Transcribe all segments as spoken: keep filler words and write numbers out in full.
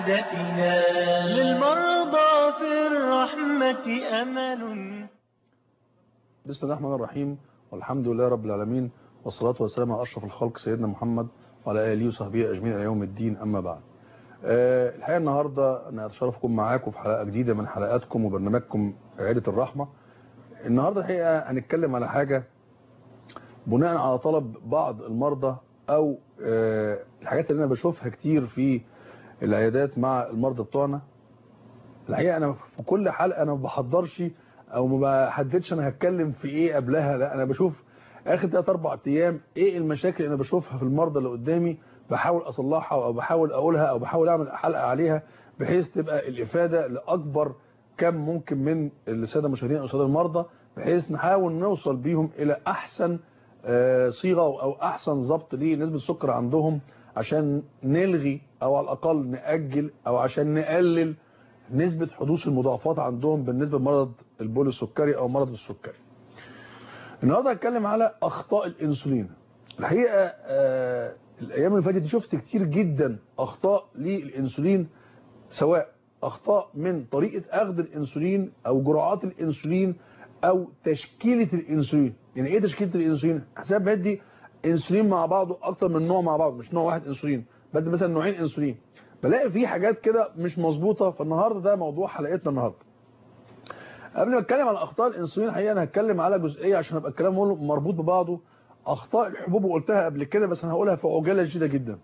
سعادتنا، للمرضى في الرحمة أمل. بسم الله الرحمن الرحيم، والحمد لله رب العالمين، والصلاة والسلام على أشرف الخلق سيدنا محمد وعلى آله وصحبه أجمعين إلى يوم الدين. أما بعد، أه الحقيقة النهاردة أنا أتشرف أكون معاكم في حلقة جديدة من حلقاتكم وبرنامجكم عيادة الرحمة. النهاردة الحقيقة هنتكلم على حاجة بناء على طلب بعض المرضى أو أه الحاجات اللي أنا بشوفها كتير في العيادات مع المرضى بتوعنا. الحقيقة أنا في كل حلقة أنا ما بحضرش او ما بحددش انا هتكلم في ايه قبلها، لا انا بشوف اخر ثلاث اربع ايام ايه المشاكل اللي انا بشوفها في المرضى اللي قدامي، بحاول اصلحها او بحاول اقولها او بحاول اعمل حلقه عليها بحيث تبقى الافاده لاكبر كم ممكن من الساده المشاهدين او الساده المرضى، بحيث نحاول نوصل بيهم الى احسن صيغه او احسن ضبط لنسبه السكر عندهم، عشان نلغي او على الاقل ناجل او عشان نقلل نسبة حدوث المضاعفات عندهم بالنسبة لمرض البول السكري او مرض السكري. النهارده هتكلم على اخطاء الانسولين. الحقيقة آه الايام اللي فاتت شفت كتير جدا اخطاء للانسولين، سواء اخطاء من طريقة اخذ الانسولين او جرعات الانسولين او تشكيلة الانسولين. يعني ايه تشكيلة الانسولين؟ حساب بدي انسولين مع بعضه اكتر من نوع مع بعض، مش نوع واحد انسولين، بدي مثلا نوعين انسولين، بلاقي في حاجات كده مش مظبوطه. فالنهارده ده موضوع حلقتنا النهارده. قبل ما اتكلم على اخطاء الانسولين الحقيقه انا هتكلم على جزئيه عشان ابقى الكلام مربوط ببعضه. اخطاء الحبوب وقلتها قبل كده بس انا هقولها في عجاله شديده جدا.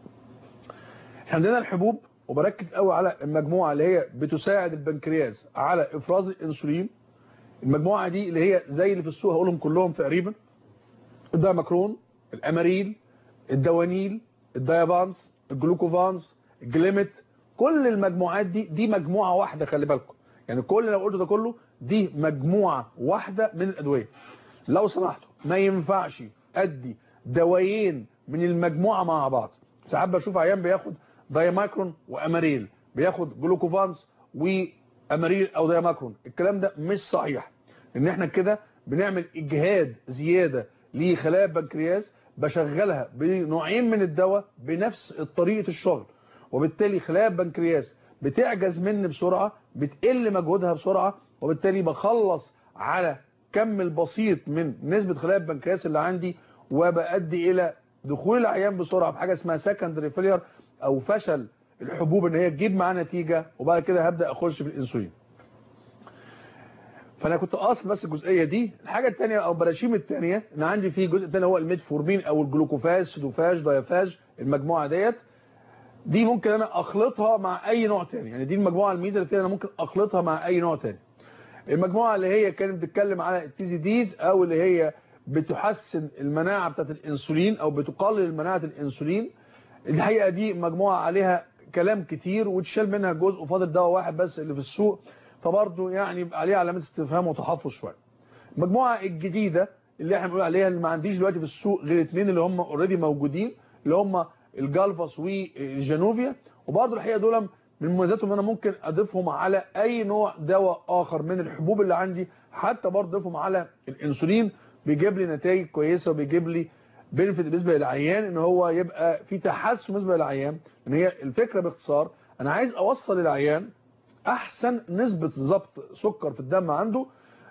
احنا عندنا الحبوب وبركز قوي على المجموعه اللي هي بتساعد البنكرياس على افراز الانسولين. المجموعه دي اللي هي زي اللي في السوق هقولهم كلهم تقريبا: الدايماكرون، الاماريل، الدوانيل، الدايافانس، الجلوكوفانس، جليمت. كل المجموعات دي دي مجموعه واحده، خلي بالكم. يعني كل اللي قلته ده كله دي مجموعه واحده من الادويه. لو سمحتوا ما ينفعش ادي دوايين من المجموعه مع بعض. ساعات بشوف عيان بياخد دايماكرون واماريل، بياخد جلوكوفانس واماريل او دايماكرون. الكلام ده مش صحيح، ان احنا كده بنعمل اجهاد زياده لخلايا البنكرياس، بشغلها بنوعين من الدواء بنفس طريقه الشغل، وبالتالي خلايا البنكرياس بتعجز مني بسرعة، بتقل مجهودها بسرعة، وبالتالي بخلص على كم البسيط من نسبة خلايا البنكرياس اللي عندي، وبأدي إلى دخول العيان بسرعة بحاجة اسمها سكندري فيلير أو فشل الحبوب إن هي تجيب معاه نتيجة، وبعد كده هبدأ أخش في الإنسولين. فأنا كنت قاصد بس الجزئية دي. الحاجة الثانية أو براشيم الثانية إن عندي في جزء ثاني هو الميتفورمين أو الجلوكوفاز، سودوفاج، دايافاج. المجموعة ديت دي ممكن انا اخلطها مع اي نوع تاني. يعني دي المجموعه الميزه اللي فيها انا ممكن اخلطها مع اي نوع تاني. المجموعه اللي هي كانت بتتكلم على التيزيديز او اللي هي بتحسن المناعه بتاعه الانسولين او بتقلل مناعه الانسولين، الحقيقه دي مجموعه عليها كلام كتير وتشال منها جزء وفاضل دواء واحد بس اللي في السوق، فبرضه يعني يبقى عليها علامات استفهام وتحفظ شويه. المجموعه الجديده اللي احنا بنقول عليها اللي ما عنديش دلوقتي في السوق غير اثنين اللي هم اوريدي موجودين، اللي هم الجالفاس والجانوفيا. وبرضه الحقيقه دول من مميزاتهم ان انا ممكن اضيفهم على اي نوع دواء اخر من الحبوب اللي عندي، حتى برضه اضيفهم على الانسولين، بيجيب لي نتائج كويسه وبيجيب لي بنفيت بالنسبه للعيان، ان هو يبقى في تحسن بالنسبه للعيان. ان هي الفكره باختصار انا عايز اوصل للعيان احسن نسبه ضبط سكر في الدم عنده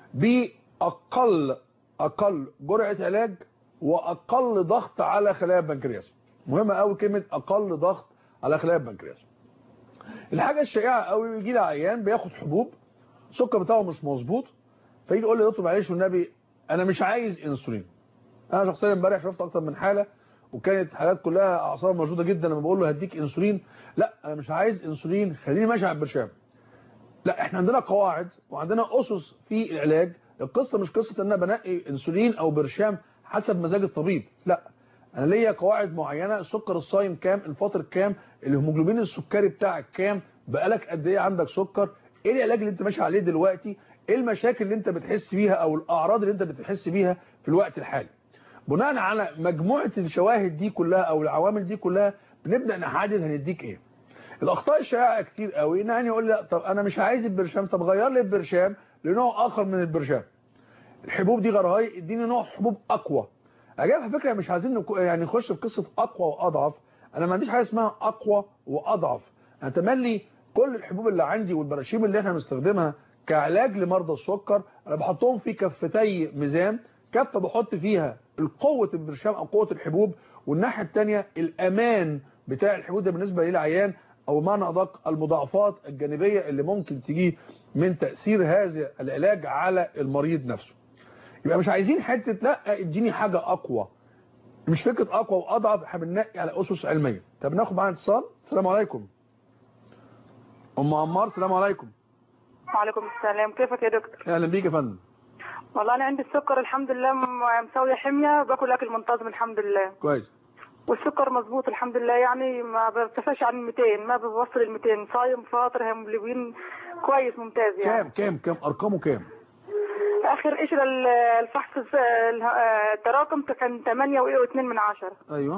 باقل اقل جرعه علاج واقل ضغط على خلايا البنكرياس. مهمه قوي كلمه اقل ضغط على خلايا البنكرياس. الحاجه الشائعه قوي يجي لي عيان بياخد حبوب، السكر بتاعه مش مظبوط، فيجي يقول لي يا دكتور معلش والنبي انا مش عايز انسولين. انا شخصيا امبارح شفت اكتر من حاله وكانت حالات كلها اعصاب موجوده جدا. لما بقول له هديك انسولين، لا انا مش عايز انسولين، خليني ماشي على البرشام. لا احنا عندنا قواعد وعندنا اسس في العلاج. القصه مش قصه ان انا بنقي انسولين او برشام حسب مزاج الطبيب، لا انا ليا قواعد معينه. السكر الصايم كام، الفاطر كام، الهيموجلوبين السكري بتاعك كام، بقالك قد ايه عندك سكر، ايه العلاج اللي انت ماشي عليه دلوقتي، ايه المشاكل اللي انت بتحس بيها او الاعراض اللي انت بتحس بيها في الوقت الحالي. بناء على مجموعه الشواهد دي كلها او العوامل دي كلها بنبدا نحدد هنديك ايه. الاخطاء الشائعه كتير قوي ان يعني يقول لي طب انا مش عايز البرشام، طب غير لي البرشام لنوع اخر من البرشام. الحبوب دي غرهاي، اديني نوع حبوب اقوى. اجاب على فكره مش عايزين يعني نخش في قصه اقوى واضعف. انا ما عنديش حاجه اسمها اقوى واضعف، اتملي كل الحبوب اللي عندي والبراشيم اللي احنا بنستخدمها كعلاج لمرضى السكر انا بحطهم في كفتي ميزان، كفه بحط فيها قوه البرشام او قوه الحبوب، والناحيه الثانيه الامان بتاع الحبوب ده بالنسبه للعيان، او بمعنى ادق المضاعفات الجانبيه اللي ممكن تيجي من تاثير هذا العلاج على المريض نفسه. يبقى مش عايزين حته لا اديني حاجه اقوى، مش فكره اقوى واضعف، احنا بننقي على اسس علميه. طب ناخد معانا اتصال. السلام عليكم. ام عمار السلام عليكم. وعليكم السلام، كيفك يا دكتور؟ اهلا بيك يا فندم. والله انا عندي السكر الحمد لله، مسويه حميه، باكل اكل منتظم الحمد لله. كويس. والسكر مظبوط الحمد لله، يعني ما برتفعش عن مئتين، ما بوصل ال مئتين، صايم فاطر هيموجلوبين كويس ممتاز يعني. كام كام كام ارقامه كام؟ اخر قشره الفحص التراكم كان ثمانية واتنين من عشرة. ايوه.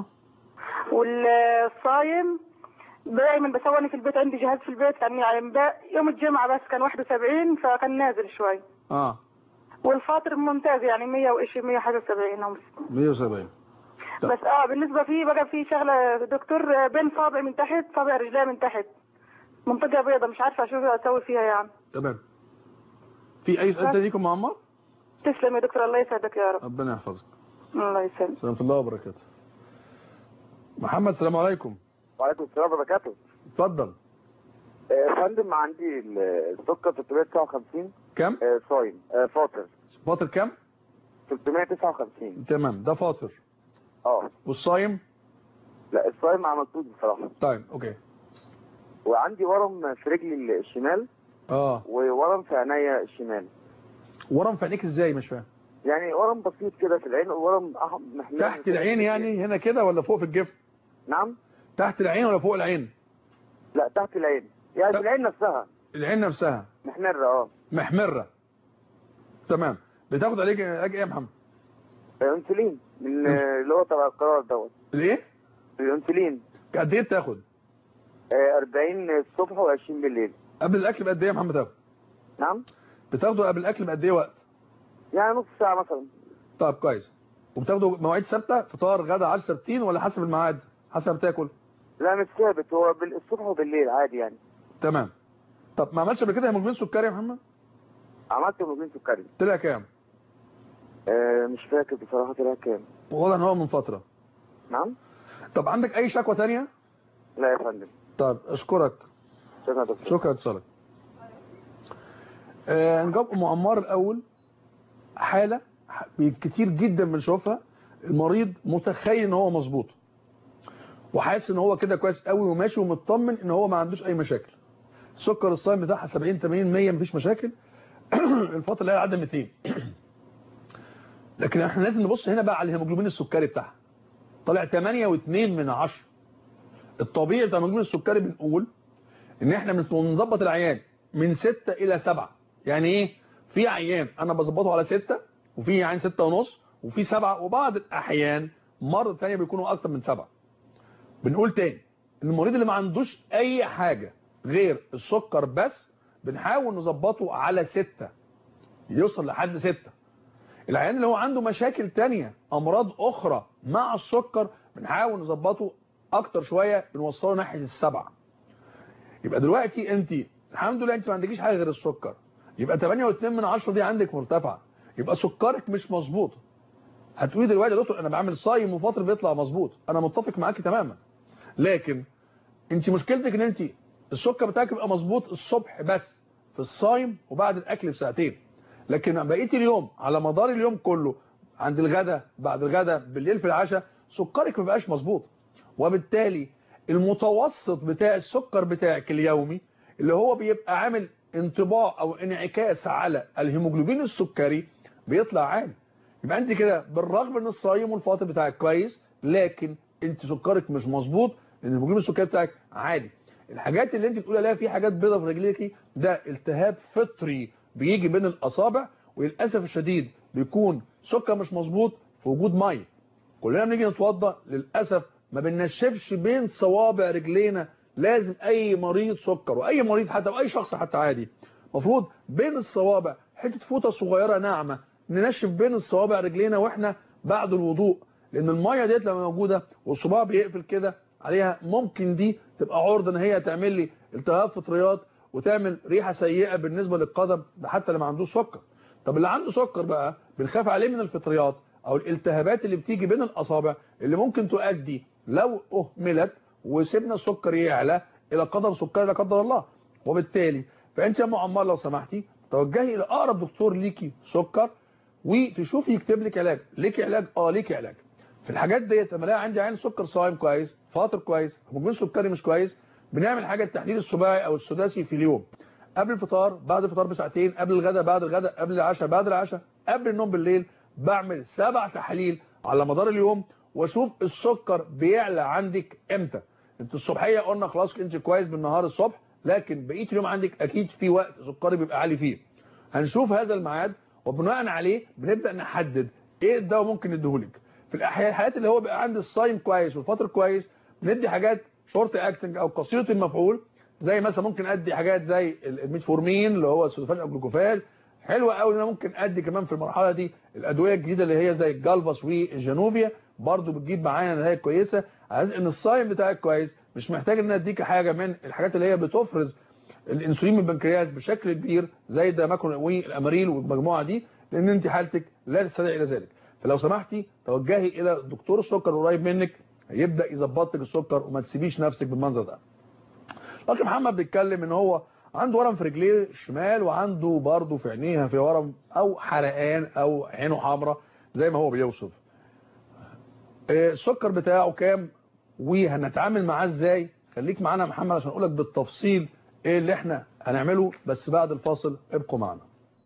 والصايم دايما بسواني في البيت، عندي جهاز في البيت كان يعني يوم الجمعه بس كان واحد وسبعين، فكان نازل شوي. اه. والفاطر ممتاز يعني مية وإشي مية وحاجه وسبعين او مية وسبعين. بس اه بالنسبه فيه بقى في شغله دكتور، بين صابع من تحت صابع رجليه من تحت منطقه بيضاء، مش عارفه شو اسوي فيها يعني. تمام. في اي سؤال تاني ليكم يا عمار؟ تسلم يا دكتور، الله يسعدك يا رب. ربنا يحفظك. الله يسلمك. سلامة الله وبركاته. محمد السلام عليكم. وعليكم السلام وبركاته. اتفضل. يا فندم عندي السكر ثلاثمائة وتسعة وخمسين. كم؟ آه صايم آه فاطر. فاطر كم؟ ثلاثمائة وتسعة وخمسين. تمام، ده فاطر. اه. والصايم؟ لا الصايم ما عملتوش بصراحه. طيب اوكي. وعندي ورم في رجلي الشمال. اه. وورم في عينيا الشمال. ورم في عينيك ازاي؟ مش فاهم. يعني ورم بسيط كده في العين، ورم محمر تحت العين يعني هنا كده ولا فوق في الجفن؟ نعم. تحت العين ولا فوق العين؟ لا تحت العين، يعني في العين نفسها. العين نفسها محمره. اه محمره. تمام. بتاخد عليك علاج ايه يا محمد؟ انسولين من اللي هو تبع القرار دوت. الايه؟ الانسولين. قد ايه بتاخد؟ أربعين الصبح وعشرين بالليل. قبل الاكل بقد ايه يا محمد تاخد؟ نعم. بتاخده قبل الاكل بقد ايه وقت؟ يعني نص ساعه مثلا. طب كويس. وبتاخده مواعيد ثابته، فطار غدا عشاء ثابتين ولا حسب الميعاد؟ حسب بتاكل؟ لا مش ثابت، هو الصبح وبالليل عادي يعني. تمام. طب ما عملتش قبل كده هيموجلوبين سكري يا محمد؟ عملت هيموجلوبين سكري. طلع كام؟ آه مش فاكر بصراحه طلع كام. واضح ان هو من فتره. نعم. طب عندك اي شكوى ثانيه؟ لا يا فندم. طب اشكرك. شكرا يا دكتور. شكرا اتصالك. آه نجاوب ام عمار الاول. حاله كتير جدا بنشوفها، المريض متخيل ان هو مظبوط وحاسس ان هو كده كويس قوي وماشي ومطمن ان هو ما عندوش اي مشاكل. السكر الصايم بتاعها سبعين ثمانين مية مفيش مشاكل. الفتره اللي هي عدى مئتين. لكن احنا لازم نبص هنا بقى على الهيموجلوبين السكري بتاعها. طلع ثمانية واتنين من عشرة. الطبيعي بتاع الهيموجلوبين السكري بنقول ان احنا بنظبط العيان من ستة الى سبعة. يعني ايه؟ في عيان انا بظبطه على ستة، وفي عيان ستة ونص، وفي سبعة، وبعض الاحيان مرة ثانيه بيكونوا اكتر من سبعة. بنقول تاني ان المريض اللي ما عندوش اي حاجة غير السكر بس بنحاول نظبطه على ستة يوصل لحد ستة. العيان اللي هو عنده مشاكل تانية، امراض اخرى مع السكر، بنحاول نظبطه اكتر شوية، بنوصله ناحية السبعة. يبقى دلوقتي انت الحمد لله انت ما عندكيش حاجة غير السكر، يبقى ثمانية واتنين من عشرة دي عندك مرتفعة، يبقى سكرك مش مظبوط. هتقولي دلوقتي يا دكتور انا بعمل صايم وفاطر بيطلع مظبوط، انا متفق معاكي تماما. لكن انت مشكلتك ان انت السكر بتاعك يبقى مظبوط الصبح بس في الصايم وبعد الاكل بساعتين، لكن بقيه اليوم على مدار اليوم كله عند الغداء بعد الغداء بالليل في العشاء سكرك ما بقاش مظبوط. وبالتالي المتوسط بتاع السكر بتاعك اليومي اللي هو بيبقى عامل انطباع او انعكاس على الهيموجلوبين السكري بيطلع عالي. يبقى انت كده بالرغم ان الصايم والفاطر بتاعك كويس، لكن انت سكرك مش مظبوط لان الهيموجلوبين السكري بتاعك عالي. الحاجات اللي انت بتقول عليها في حاجات بيضة في رجليكي ده التهاب فطري بيجي بين الاصابع، وللاسف الشديد بيكون سكر مش مظبوط في وجود ميه. كلنا بنيجي نتوضى للاسف ما بننشفش بين صوابع رجلينا. لازم اي مريض سكر واي مريض حتى واي شخص حتى عادي المفروض بين الصوابع حته فوطه صغيره ناعمه ننشف بين الصوابع رجلينا واحنا بعد الوضوء، لان الميه ديت لما موجوده والصباع بيقفل كده عليها ممكن دي تبقى عرضه ان هي تعمل لي التهاب فطريات وتعمل ريحه سيئه بالنسبه للقدم، ده حتى اللي ما عندوش سكر. طب اللي عنده سكر بقى بنخاف عليه من الفطريات او الالتهابات اللي بتيجي بين الاصابع اللي ممكن تؤدي لو اهملت وسيبنا السكر يعلى الى قدم سكري لا قدر الله. وبالتالي فانت يا ام عمار لو سمحتي توجهي الى اقرب دكتور ليكي سكر وتشوفي يكتب لك علاج. ليكي علاج؟ اه ليكي علاج. في الحاجات ديت لما الاقي عندي عين سكر صايم كويس، فاطر كويس، هرمون سكري مش كويس، بنعمل حاجه التحليل السباعي او السداسي في اليوم، قبل الفطار، بعد الفطار بساعتين، قبل الغداء، بعد الغداء، قبل العشاء، بعد العشاء، قبل النوم بالليل. بعمل سبع تحاليل على مدار اليوم واشوف السكر بيعلى عندك امتى. انت الصبحيه قلنا خلاص انت كويس بالنهار الصبح، لكن بقيه اليوم عندك اكيد في وقت سكري بيبقى عالي فيه. هنشوف هذا الميعاد وبناء عليه بنبدا نحدد ايه الدواء ممكن نديهولك. في الاحيان الحالات اللي هو بقى عند الصايم كويس والفطر كويس بندي حاجات شورت اكتنج او قصيره المفعول، زي مثلا ممكن ادي حاجات زي الميتفورمين اللي هو السلفان او الجلوكوفاج. حلوه قوي ان انا ممكن ادي كمان في المرحله دي الادويه الجديده اللي هي زي الجالفاس والجانوفيا، برضو بتجيب معانا نتائج كويسه. عايز ان الصايم بتاعك كويس، مش محتاج ان انا اديك حاجه من الحاجات اللي هي بتفرز الانسولين من البنكرياس بشكل كبير زي الداماكون والاماريل والمجموعه دي، لان انت حالتك لا تستدعي الى ذلك. فلو سمحتي توجهي الى دكتور السكر القريب منك هيبدا يظبط لك السكر وما تسيبيش نفسك بالمنظر ده. الاخ محمد بيتكلم ان هو عنده ورم في رجليه الشمال وعنده برضه في عينيها في ورم او حرقان او عينه حمراء زي ما هو بيوصف. السكر بتاعه كام وهنتعامل معاه ازاي؟ خليك معانا يا محمد عشان اقول لك بالتفصيل ايه اللي احنا هنعمله، بس بعد الفاصل ابقوا معنا.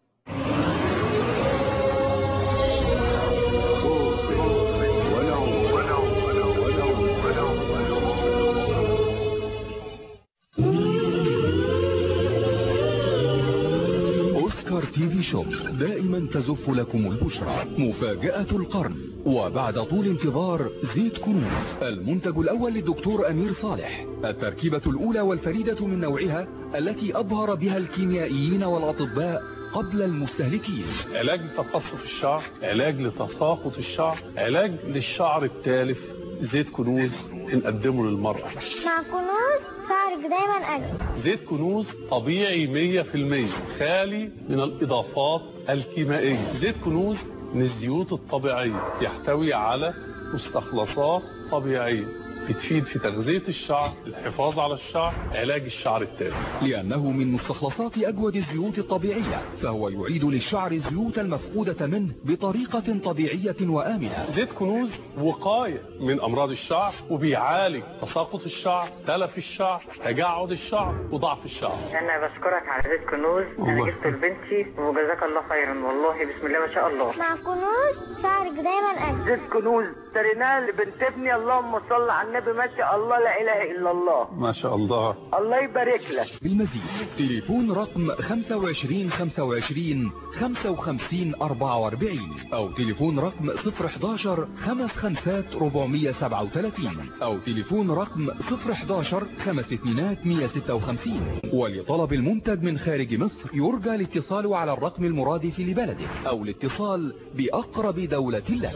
تي في شوب دائما تزف لكم البشرى مفاجأة القرن. وبعد طول انتظار زيت كنوز المنتج الأول للدكتور أمير صالح، التركيبة الأولى والفريدة من نوعها التي أظهر بها الكيميائيين والأطباء قبل المستهلكين. علاج لتقصف الشعر، علاج لتساقط الشعر، علاج للشعر التالف. زيت كنوز نقدمه للمرأة. مع كنوز شعرك دايما أجمل. زيت كنوز طبيعي مية في المية، خالي من الإضافات الكيميائية. زيت كنوز من الزيوت الطبيعية، يحتوي على مستخلصات طبيعية بتفيد في تغذية الشعر، الحفاظ على الشعر، علاج الشعر التالف. لأنه من مستخلصات أجود الزيوت الطبيعية، فهو يعيد للشعر الزيوت المفقودة منه بطريقة طبيعية وآمنة. زيت كنوز وقاية من أمراض الشعر، وبيعالج تساقط الشعر، تلف الشعر، تجعد الشعر، وضعف الشعر. أنا بشكرك على زيت كنوز، أنا جبته لبنتي وجزاك الله خيرا والله، بسم الله ما شاء الله. مع كنوز شعرك دايما أجمل. زيت كنوز اشتريناه لبنت ابني، اللهم صل على النبي، ما شاء الله لا اله الا الله. ما شاء الله، الله يبارك لك. بالمزيد تليفون رقم خمسة وعشرين خمسة وعشرين خمسة وخمسين أربعة وأربعين او تليفون رقم صفر حداشر خمس خمسات أربعمية سبعة وثلاثين او تليفون رقم صفر حداشر خمس اتنينات مية ستة وخمسين. ولطلب المنتج من خارج مصر يرجى الاتصال على الرقم المرادف لبلدك او الاتصال بأقرب دولة لك.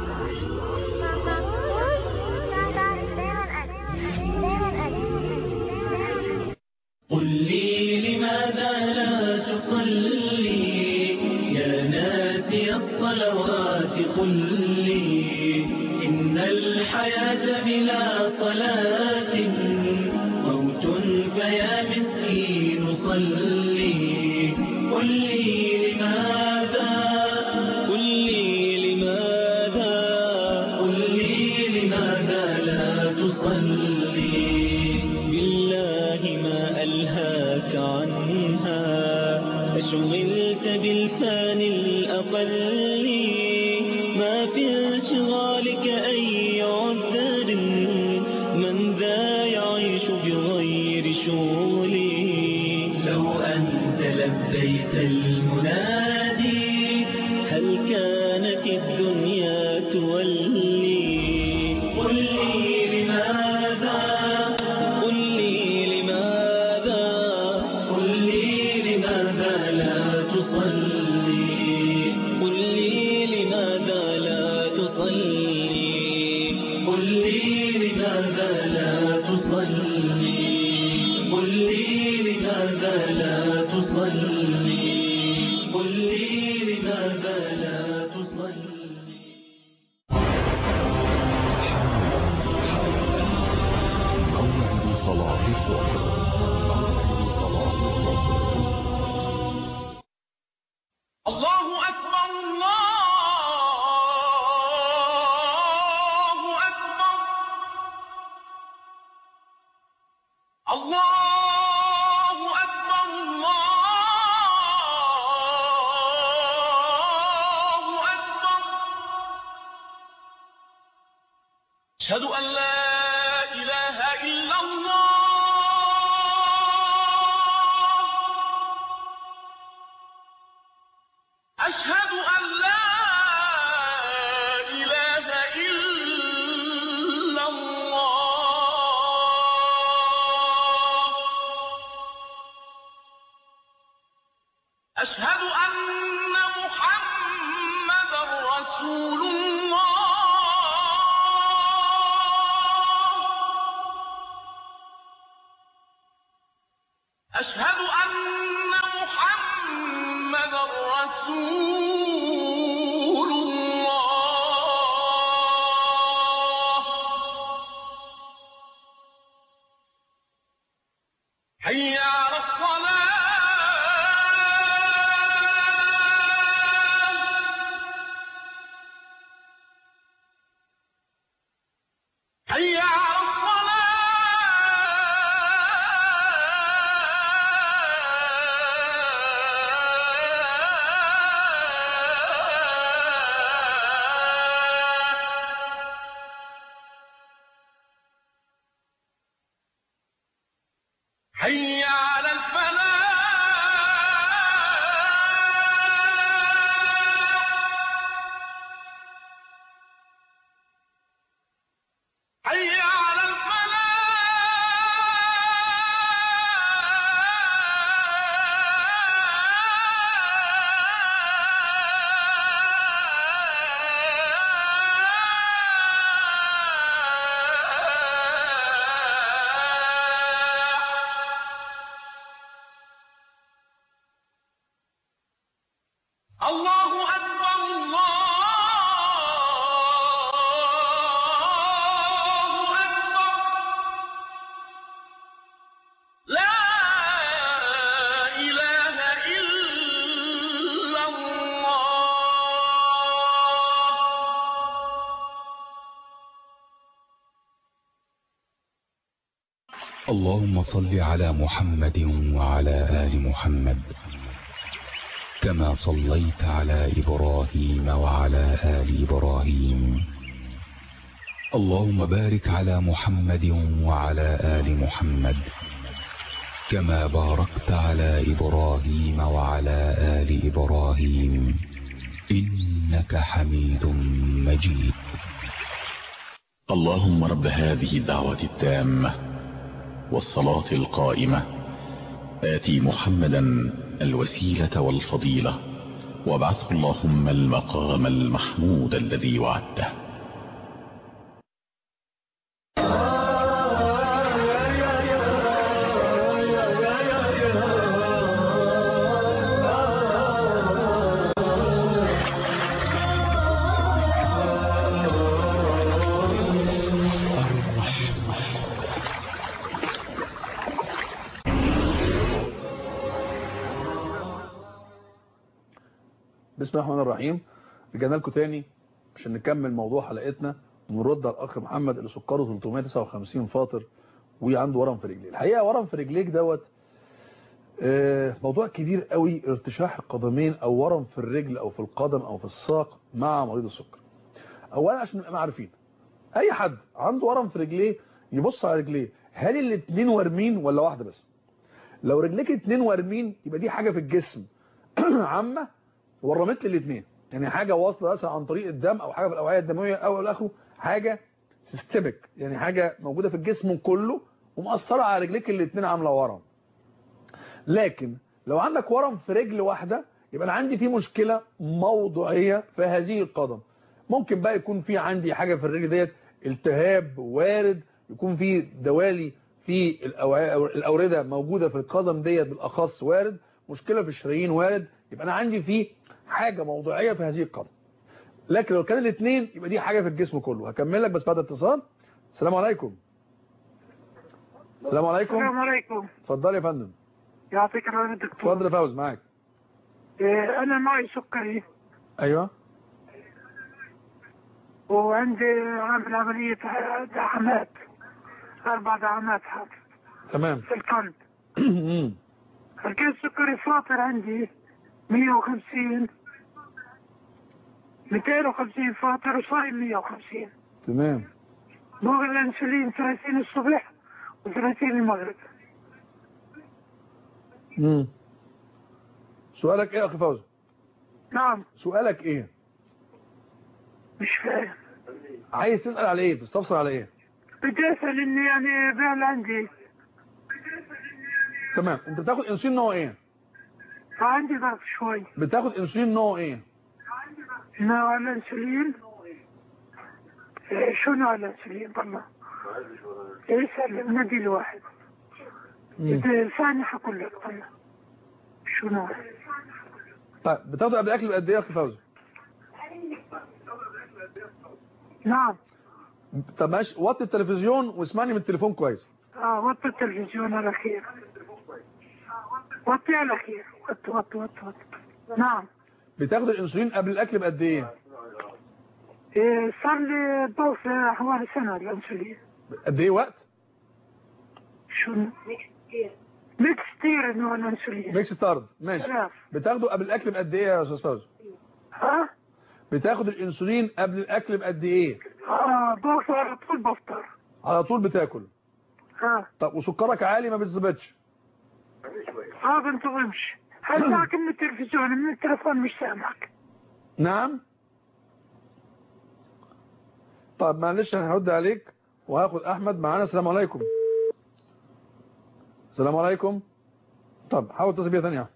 قل لي لماذا لا تصلي يا ناسي الصلوات؟ قل لي إن الحياة بلا صلاة موت، فيا مسكين صلي. قل لي لماذا، قل لي لماذا، قل لي لماذا لا تصلي؟ ألهاك عنها، أشغلت بالفان الأقل، ما في انشغالك أي عذر، من ذا يعيش بغير شغلي. لو أنت لبيت المنادي هل كانت الدنيا تولي؟ قل لي لماذا، قل لي لماذا لا تصلي؟ لي لماذا لا تصلي قل لي لماذا لا تصلي موعد صلاة الظهر موعد صلاة الظهر الله أكبر الله أكبر الله أكبر الله أكبر أشهد أن لا إله إلا الله أشهد أن لا إله إلا الله أشهد أن محمدا رسول الله أشهد أن محمدا رسول الله حي على الصلاة حي على حي على الفلاح حي على الله أكبر الله أكبر لا إله إلا الله اللهم صل على محمد وعلى آل محمد كما صليت على إبراهيم وعلى آل إبراهيم اللهم بارك على محمد وعلى آل محمد كما باركت على إبراهيم وعلى آل إبراهيم إنك حميد مجيد. اللهم رب هذه الدعوة التامة والصلاة القائمة آتي محمدا الوسيلة والفضيلة وابعثه اللهم المقام المحمود الذي وعدته. بسم الله الرحمن الرحيم. رجعنا لكم تاني عشان نكمل موضوع حلقتنا ونرد على الاخ محمد اللي سكره ثلاثمائة وتسعة وخمسين فاطر وعنده ورم في رجليه. الحقيقه ورم في رجليك دوت موضوع كبير قوي، ارتشاح القدمين او ورم في الرجل او في القدم او في الساق مع مريض السكر. اولا عشان نبقى عارفين اي حد عنده ورم في رجليه يبص على رجليه، هل الاثنين وارمين ولا واحده بس؟ لو رجليك اثنين وارمين يبقى دي حاجه في الجسم عامه ورمت لي الاثنين، يعني حاجه واصله مثلا عن طريق الدم او حاجه في الاوعيه الدمويه او الاخره، حاجه سيستميك يعني حاجه موجوده في الجسم كله ومأثره على رجليك الاثنين عامله ورم. لكن لو عندك ورم في رجل واحده يبقى انا عندي في مشكله موضوعيه في هذه القدم. ممكن بقى يكون في عندي حاجه في الرجل ديت التهاب وارد، يكون في دوالي في الأوع- الاورده موجوده في القدم ديت بالاخص وارد، مشكله في الشرايين وارد، يبقى انا عندي فيه حاجه موضوعيه في هذه القدم. لكن لو كان الاثنين يبقى دي حاجه في الجسم كله. هكمل لك بس بعد اتصال. السلام عليكم. السلام عليكم. السلام عليكم. اتفضل يا فندم. يعطيك العافيه دكتور. اتفضل يا فوز معاك. إيه، انا معي سكري ايوه. وعندي عامل عمليه دعامات، اربع دعامات حاط تمام. في القلب. فكان السكري فاطر عندي مية وخمسين مئتين وخمسين فاطر وصايم مية وخمسين. تمام. باخذ الانسولين ثلاثين الصبح و30 المغرب. امم سؤالك ايه يا اخي فوزي؟ نعم. سؤالك ايه؟ مش فاهم. عايز تسأل على ايه؟ تستفسر على ايه؟ بدي اسال اني يعني بيعمل عندي. تمام. انت بتاخد انسولين نوع ايه؟ عندي ضغط شوي. بتاخد انسولين نوع ايه؟ نوع الانسولين. إيه، شو نوع الانسولين والله؟ اسال نادي الواحد. ثاني حقول لك والله. شو نوع؟ طيب بتاخده قبل الاكل بقد ايه يا اخي فوزي؟ نعم. طب ماشي، وطي التلفزيون واسمعني من التليفون كويس. اه وطي التلفزيون على خير. وطي على خير. وطي وطي وطي وطي. نعم. بتاخد الانسولين قبل الاكل بقد ايه؟ إيه صار لي ضوء حوالي سنه الانسولين. قد ايه وقت؟ شو ميكس تير نوع الانسولين. ميكس تارد ماشي. ثلاث. بتاخده قبل الاكل بقد ايه يا استاذ فوزي؟ ها؟ بتاخد الانسولين قبل الاكل بقد ايه؟ اه بفطر على طول بفطر. على طول بتاكل؟ ها. طب وسكرك عالي ما بتظبطش؟ اه بنتظمش. هل معك من التلفزيون من التليفون مش سامعك؟ نعم. طب معلش انا هرد عليك وهاخد احمد معانا. السلام عليكم. السلام عليكم. طب حاول تتصل بيا ثانيه.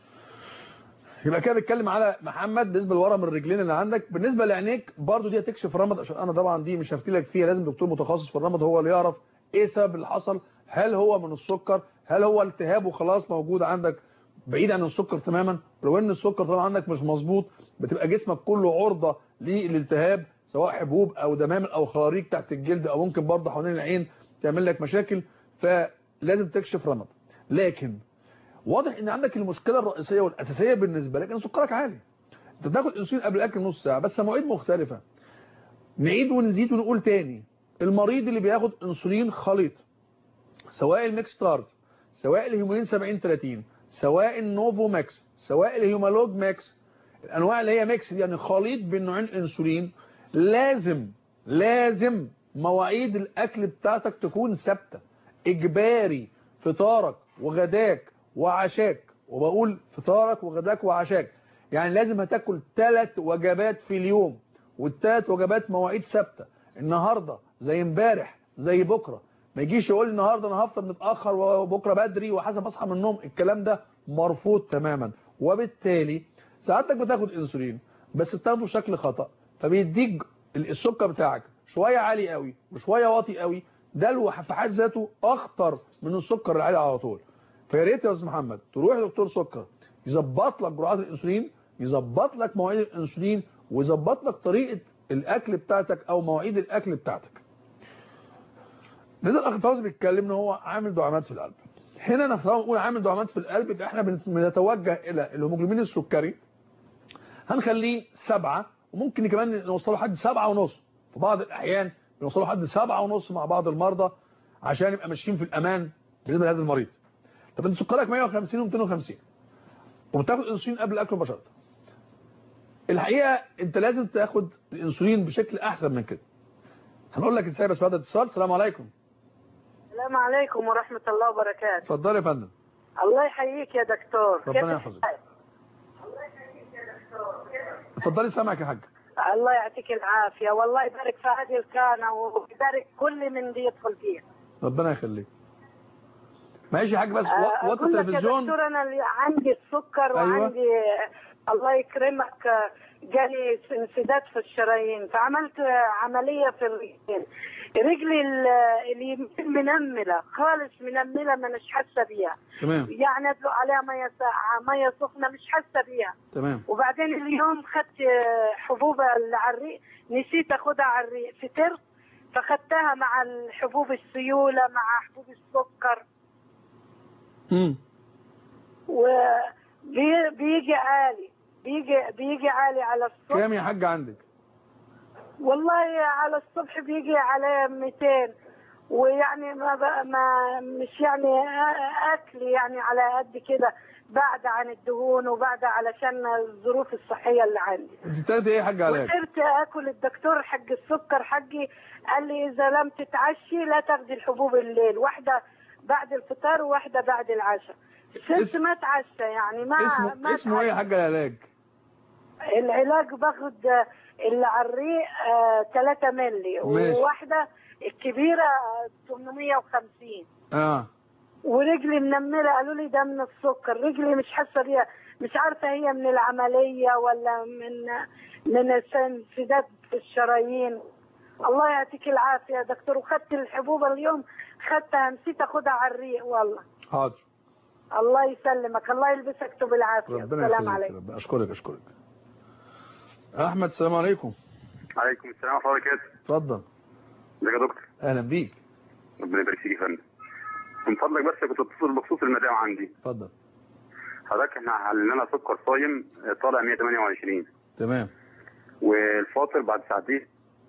يبقى كده بتكلم على محمد بالنسبه لورم الرجلين اللي عندك. بالنسبه لعينيك برضو دي هتكشف رمد، عشان انا طبعا دي مش هفتي لك فيها، لازم دكتور متخصص في الرمد هو اللي يعرف ايه السبب اللي حصل. هل هو من السكر؟ هل هو التهاب وخلاص موجود عندك بعيد عن السكر تماما؟ لو ان السكر طبعا عندك مش مظبوط بتبقى جسمك كله عرضه للالتهاب، سواء حبوب او دمامل او خراريج تحت الجلد او ممكن برضه حوالين العين تعمل لك مشاكل، فلازم تكشف رمد. لكن واضح ان عندك المشكله الرئيسيه والاساسيه بالنسبه لك ان سكرك عالي. انت بتاخد انسولين قبل الاكل نص ساعه بس مواعيد مختلفه. نعيد ونزيد ونقول تاني، المريض اللي بياخد انسولين خليط سواء الميكس تارد سواء الهيمولين سبعين ثلاثين سواء النوفو ماكس سواء الهيومالوج ماكس، الانواع اللي هي ميكس يعني خليط بين نوعين انسولين، لازم لازم مواعيد الاكل بتاعتك تكون ثابته اجباري. فطارك وغداك وعشاك، وبقول فطارك وغداك وعشاك، يعني لازم هتاكل ثلاث وجبات في اليوم، والثلاث وجبات مواعيد ثابته. النهارده زي امبارح زي بكره، ما يجيش يقول لي النهارده انا هفطر متاخر وبكره بدري وحسب اصحى من النوم، الكلام ده مرفوض تماما. وبالتالي ساعتك بتاخد انسولين بس بتاخده بشكل خطا، فبيديك السكر بتاعك شويه عالي قوي وشويه واطي قوي، ده في حد ذاته اخطر من السكر العالي على طول. فيا ريت يا استاذ محمد تروح لدكتور سكر يظبط لك جرعات الانسولين، يظبط لك مواعيد الانسولين، ويظبط لك طريقه الاكل بتاعتك او مواعيد الاكل بتاعتك. نزل الاخ فوزي بيتكلم ان هو عامل دعامات في القلب. هنا انا بنقول عامل دعامات في القلب يبقى احنا بنتوجه الى الهيموجلوبين السكري هنخليه سبعة، وممكن كمان نوصله لحد سبعة ونص، في بعض الاحيان بنوصله لحد سبعة ونص مع بعض المرضى عشان يبقى ماشيين في الامان بالنسبه لهذا المريض. طب انت سكرك مية وخمسين ومئتين وخمسين وبتاخد انسولين قبل الاكل مباشره، الحقيقه انت لازم تاخد الانسولين بشكل احسن من كده. هنقول لك ازاي بس بعد الاتصال. السلام عليكم. السلام عليكم ورحمه الله وبركاته. اتفضل يا فندم. الله يحييك يا دكتور. ربنا يحفظك. اتفضلي سامعك يا حاج. الله يعطيك العافيه، والله يبارك في هذه القناه ويبارك كل من دي يدخل فيها. ربنا يخليك. ماشي يا حاج بس أه وقت التلفزيون. يا دكتور انا اللي عندي السكر. أيوة. وعندي الله يكرمك جالي انسداد في الشرايين، فعملت عمليه في الرجلين. رجلي اللي منمله خالص، منمله ما مش حاسه بيها. تمام. يعني ادلق عليها ميه ساقعه ميه سخنه مش حاسه بيها. تمام. وبعدين اليوم خدت حبوب على الريق، نسيت اخدها على الريق، فطرت فخدتها مع الحبوب السيوله مع حبوب السكر. امم وبيجي عالي بيجي بيجي عالي على الصبح. كام يا حاج عندك؟ والله على الصبح بيجي على مئتين، ويعني ما, ما مش يعني اكل يعني على قد كده، بعد عن الدهون وبعد علشان الظروف الصحيه اللي عندي. انت بتاخدي ايه يا حاج علاء؟ وصرت اكل، الدكتور حق السكر حقي قال لي اذا لم تتعشي لا تاخدي الحبوب الليل، واحده بعد الفطار وواحده بعد العشاء. صرت ما اتعشى يعني ما اسمه ما اسمه ايه يا حاج العلاج؟ العلاج باخد اللي على الريق ثلاثة مللي، وواحده الكبيره ثمانمية وخمسين. اه ورجلي منمله، قالوا لي ده من السكر، رجلي مش حاسه بيها، مش عارفه هي من العمليه ولا من من انسداد في الشرايين. الله يعطيك العافيه يا دكتور. وخدت الحبوب اليوم، خدتها نسيت اخدها على الريق والله. حاضر. الله يسلمك، الله يلبسك طوب العافيه. السلام عليكم. اشكرك اشكرك. احمد السلام عليكم. عليكم السلام ورحمه الله وبركاته. اتفضل. ازيك يا دكتور؟ اهلا بيك. ربنا يبارك فيك يا فندم. من فضلك بس كنت بتصل بخصوص المدام عندي. اتفضل. حضرتك احنا عندنا سكر صايم طالع مية وتمانية وعشرين. تمام. والفاطر بعد ساعتين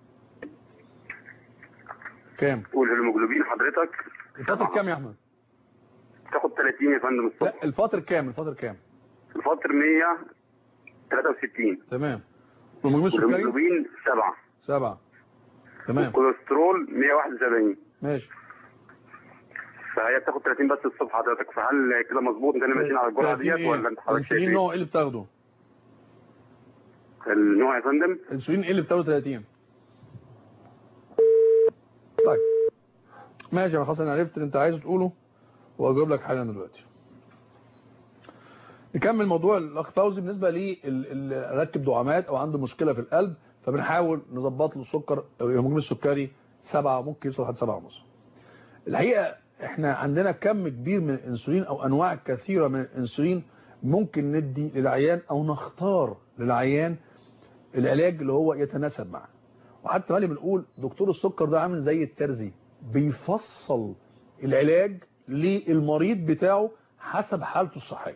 كام؟ والهيموجلوبين حضرتك الفاطر كام يا احمد؟ تاخد تلاتين يا فندم الصبح. لا الفاطر كام؟ الفاطر كام؟ الفاطر مية وتلاتة وستين. تمام. والهيموجلوبين السكري؟ والهيموجلوبين سبعة. سبعة. تمام. والكوليسترول مية وواحد وسبعين. ماشي. فهي بتاخد تلاتين بس الصبح حضرتك، فهل كده مظبوط انت ماشيين على الجرعه ديت ولا انت حضرتك شايف ايه؟ الانسولين نوع ايه اللي بتاخده؟ النوع يا فندم؟ الانسولين ايه اللي بتاخده تلاتين؟ طيب ماشي يا خلاص، انا عرفت اللي انت عايزه تقوله واجاوب لك حالا دلوقتي. نكمل موضوع الاخ فوزي بالنسبه لي اللي ركب دعامات او عنده مشكله في القلب، فبنحاول نظبط له السكر او الهرمون السكري سبعة، ممكن يوصل لحد سبعة ونص. الحقيقه احنا عندنا كم كبير من الانسولين او انواع كثيره من الانسولين ممكن ندي للعيان او نختار للعيان العلاج اللي هو يتناسب معه. وحتى مالي بنقول دكتور السكر ده عامل زي الترزي، بيفصل العلاج للمريض بتاعه حسب حالته الصحيه.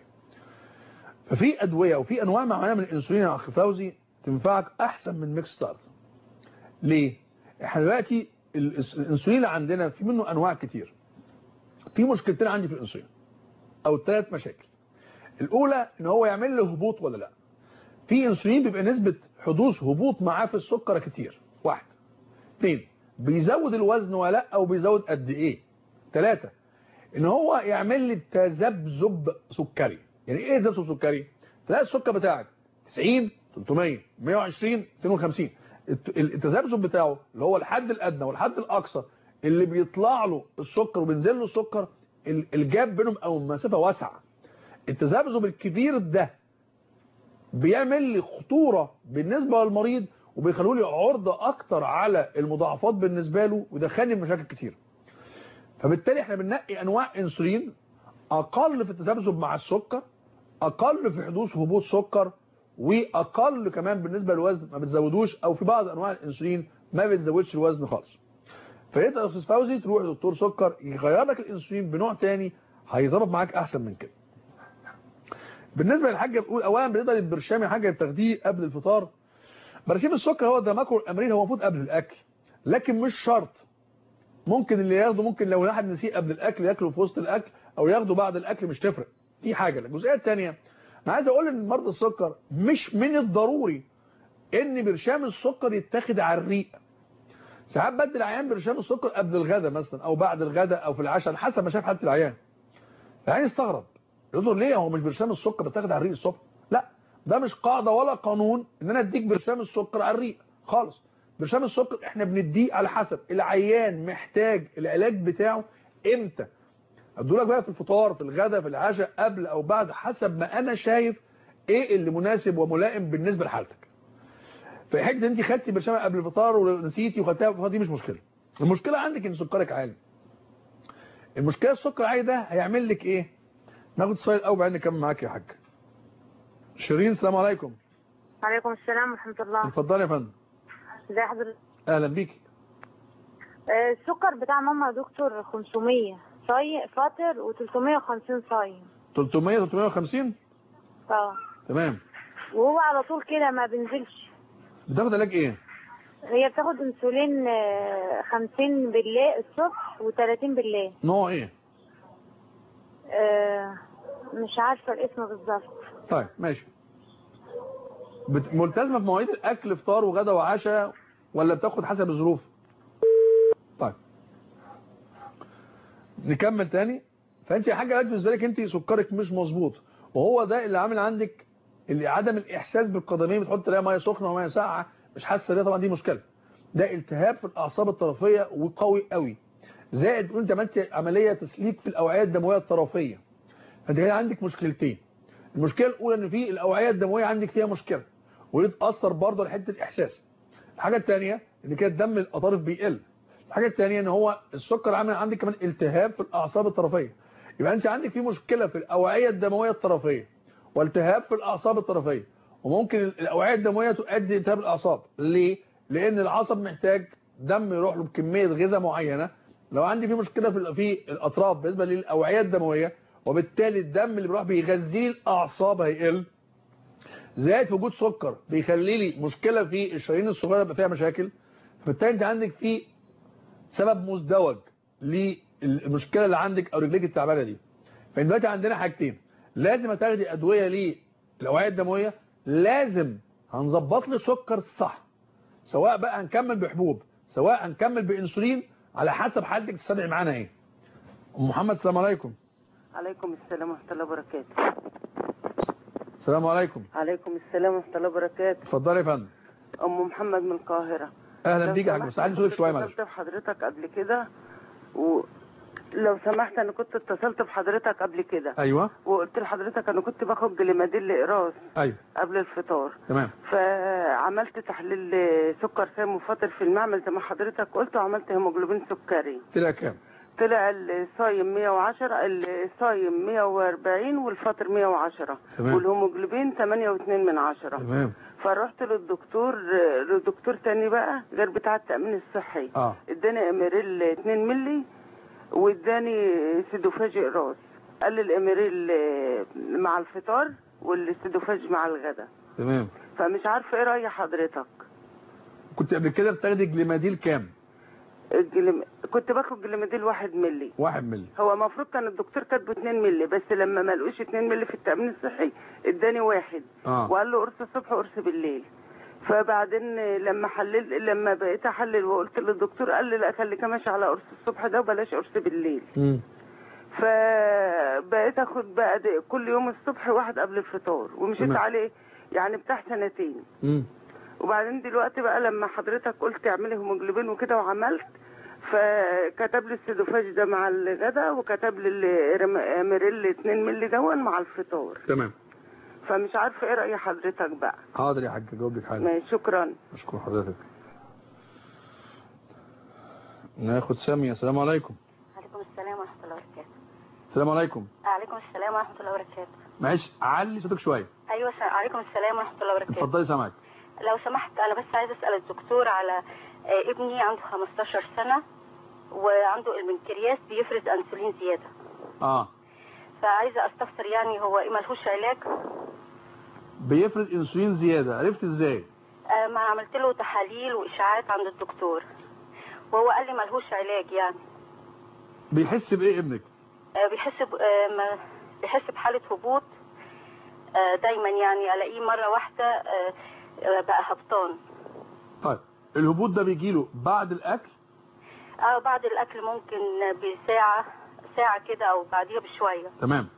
ففي ادويه وفي انواع معينه من الانسولين يا اخ فوزي تنفعك احسن من ميكس ستارت. ليه؟ احنا دلوقتي الانسولين اللي عندنا في منه انواع كتير. في مشكلتين عندي في الانسولين او ثلاث مشاكل. الاولى ان هو يعمل لي هبوط ولا لا. في انسولين بيبقى نسبه حدوث هبوط معاه في السكر كتير. واحد. اثنين بيزود الوزن ولا لا، او بيزود قد ايه. ثلاثة ان هو يعمل لي تذبذب سكري. يعني ايه تذبذب سكري؟ تلاقي السكر بتاعك تسعين تلتمية مية وعشرين ميتين وخمسين، التذبذب بتاعه اللي هو الحد الادنى والحد الاقصى اللي بيطلع له السكر وبينزل له السكر، الجاب بينهم او المسافه واسعه. التذبذب الكبير ده بيعمل لي خطوره بالنسبه للمريض، وبيخلوا لي عرضه اكتر على المضاعفات بالنسبه له، ودخلني في مشاكل كتير. فبالتالي احنا بننقي انواع انسولين اقل في التذبذب مع السكر، اقل في حدوث هبوط سكر، واقل كمان بالنسبه للوزن ما بتزودوش، او في بعض انواع الانسولين ما بتزودش الوزن خالص. فانت يا استاذ فوزي تروح لدكتور سكر يغير لك الانسولين بنوع تاني هيظبط معاك احسن من كده. بالنسبه للحاجه بتقول اولا بالنسبه للبرشام يا حاجه بتاخديه قبل الفطار. برشام السكر هو ده ماكرو الامرين، هو المفروض قبل الاكل، لكن مش شرط. ممكن اللي ياخده، ممكن لو واحد نسيه قبل الاكل ياكله في وسط الاكل، او ياخده بعد الاكل، مش تفرق. دي حاجه. الجزئيه الثانيه انا عايز اقول ان مرضى السكر مش من الضروري ان برشام السكر يتاخد على الريق. ساعات بدي العيان برشام السكر قبل الغداء مثلا، او بعد الغداء، او في العشاء، على حسب ما شاف حاله العيان. العيان يستغرب يقول ليه هو مش برشام السكر بتاخد على الريق الصبح؟ لا، ده مش قاعده ولا قانون ان انا اديك برشام السكر على الريق خالص. برشام السكر احنا بنديه على حسب العيان محتاج العلاج بتاعه امتى. ادولك بقى في الفطار، في الغداء، في العشاء، قبل او بعد، حسب ما انا شايف ايه اللي مناسب وملائم بالنسبه لحالتك. في حته انت خدتي برشام قبل الفطار ونسيتي وخدتها في الفطار دي مش مشكله. المشكله عندك ان سكرك عالي. المشكله السكر العالي ده هيعمل لك ايه؟ ناخد سؤال الاول بعدين نكمل معاك يا حاج. شيرين السلام عليكم. وعليكم السلام ورحمه الله. اتفضلي يا فندم. ازي حضرتك؟ اهلا بيكي. آه السكر بتاع ماما يا دكتور خمسمية صايم فاطر وتلتمية وخمسين صايم. تلتمية تلتمية وخمسين؟ اه تمام. وهو على طول كده ما بينزلش. بتاخد علاج ايه؟ هي بتاخد انسولين خمسين بالليل الصبح وتلاتين بالليل. نوع ايه؟ آه مش عارفه الاسم بالظبط. طيب ماشي. بت... ملتزمه بمواعيد الاكل فطار وغدا وعشاء ولا بتاخد حسب الظروف؟ طيب نكمل تاني. فانت يا حاجه دلوقتي بالنسبه لك انت سكرك مش مظبوط، وهو ده اللي عامل عندك اللي عدم الاحساس بالقدمين، بتحط لها ميه سخنه وميه ساقعه مش حاسه بيها، طبعا دي مشكله. ده التهاب في الاعصاب الطرفيه وقوي قوي، زائد انت عملت عمليه تسليك في الاوعيه الدمويه الطرفيه. فانت هنا عندك مشكلتين. المشكله الاولى ان في الاوعيه الدمويه عندك فيها مشكله، ودي تاثر برضه على حته الاحساس. الحاجه الثانيه ان كده دم الاطراف بيقل. الحاجه الثانيه ان هو السكر عامل عندك كمان التهاب في الاعصاب الطرفيه. يبقى انت عندك في مشكله في الاوعيه الدمويه الطرفيه والتهاب في الاعصاب الطرفيه، وممكن الاوعيه الدمويه تؤدي التهاب الاعصاب. ليه؟ لان العصب محتاج دم يروح له بكميه غذاء معينه. لو عندي في مشكله في في الاطراف بالنسبه للاوعيه الدمويه، وبالتالي الدم اللي بيروح بيغذي الاعصاب هيقل، زائد وجود سكر بيخلي لي مشكله في الشرايين الصغيره يبقى فيها مشاكل. فبالتالي انت عندك في سبب مزدوج للمشكله اللي عندك او رجليك التعبانه دي. فدلوقتي عندنا حاجتين، لازم تاخدي ادويه للاوعيه الدمويه، لازم هنظبط لي سكر صح، سواء بقى هنكمل بحبوب سواء هنكمل بانسولين على حسب حالتك تستدعي معانا ايه. ام محمد السلام عليكم. عليكم السلام ورحمه الله وبركاته. السلام عليكم. عليكم السلام ورحمه الله وبركاته. اتفضلي يا فندم. ام محمد من القاهره. اهلا بيك يا حاج، بس عايز صوتك شويه معلش. اتصلت بحضرتك قبل كده ولو سمحت انا كنت اتصلت بحضرتك قبل كده. ايوه. وقلت لحضرتك انا كنت باخد جليماديل لاقراص. ايوه. قبل الفطار. تمام. فعملت تحليل سكر سام وفاطر في المعمل زي ما حضرتك قلت، وعملت هيموجلوبين سكري. طلع كام؟ طلع الصايم مية وعشرة، الصايم مية وأربعين والفاطر مية وعشرة. تمام. والهيموجلوبين تمانية واتنين من عشرة. تمام. فرحت للدكتور للدكتور تاني بقى غير بتاع التأمين الصحي. اه اداني اميريل اتنين مللي واداني سيدوفاج اقراص. قال لي الاميريل مع الفطار والسيدوفاج مع الغداء. تمام. فمش عارفه ايه راي حضرتك. كنت قبل كده بتاخدي جليماديل كام؟ الجليم... كنت باخد جليماديل واحد مللي. واحد مللي. هو المفروض كان الدكتور كاتبه اتنين مللي، بس لما ما لقوش اتنين مللي في التأمين الصحي اداني واحد. آه. وقال له قرص الصبح وقرص بالليل. فبعدين لما حلل لما بقيت احلل وقلت للدكتور قال لي لا خليك ماشي على قرص الصبح ده وبلاش قرص بالليل. امم فبقيت اخد بقى كل يوم الصبح واحد قبل الفطار ومشيت مم. عليه يعني بتاع سنتين. امم وبعدين دلوقتي بقى لما حضرتك قلت اعملي هيموجلوبين وكده وعملت، فكتب لي السيدوفاج ده مع الغداء وكتب لي الاميريل اتنين مللي دون مع الفطار. تمام. فمش عارفه ايه راي حضرتك بقى. حاضر يا حاج اجاوب لك حاجه. ماشي شكرا. اشكر حضرتك. ناخد ساميه. السلام عليكم. وعليكم السلام ورحمه الله وبركاته. السلام عليكم. وعليكم السلام ورحمه الله وبركاته. معلش علي صوتك شويه. ايوه وعليكم السلام ورحمه الله وبركاته. اتفضلي سامعك. لو سمحت انا بس عايزه اسال الدكتور على آه ابني عنده خمستاشر سنه وعنده البنكرياس بيفرز انسولين زياده. اه فعايزه استفسر يعني هو ايه ملهوش علاج؟ بيفرز انسولين زياده، عرفت ازاي؟ آه ما عملت له تحاليل واشاعات عند الدكتور وهو قال لي ملهوش علاج يعني. بيحس بايه ابنك؟ آه بيحس ب... آه بيحس بحاله هبوط آه دايما يعني الاقيه مره واحده آه بقى هبطان. طيب الهبوط ده بيجيله بعد الاكل؟ اه بعد الاكل ممكن بساعه ساعه كده او بعديها بشويه. تمام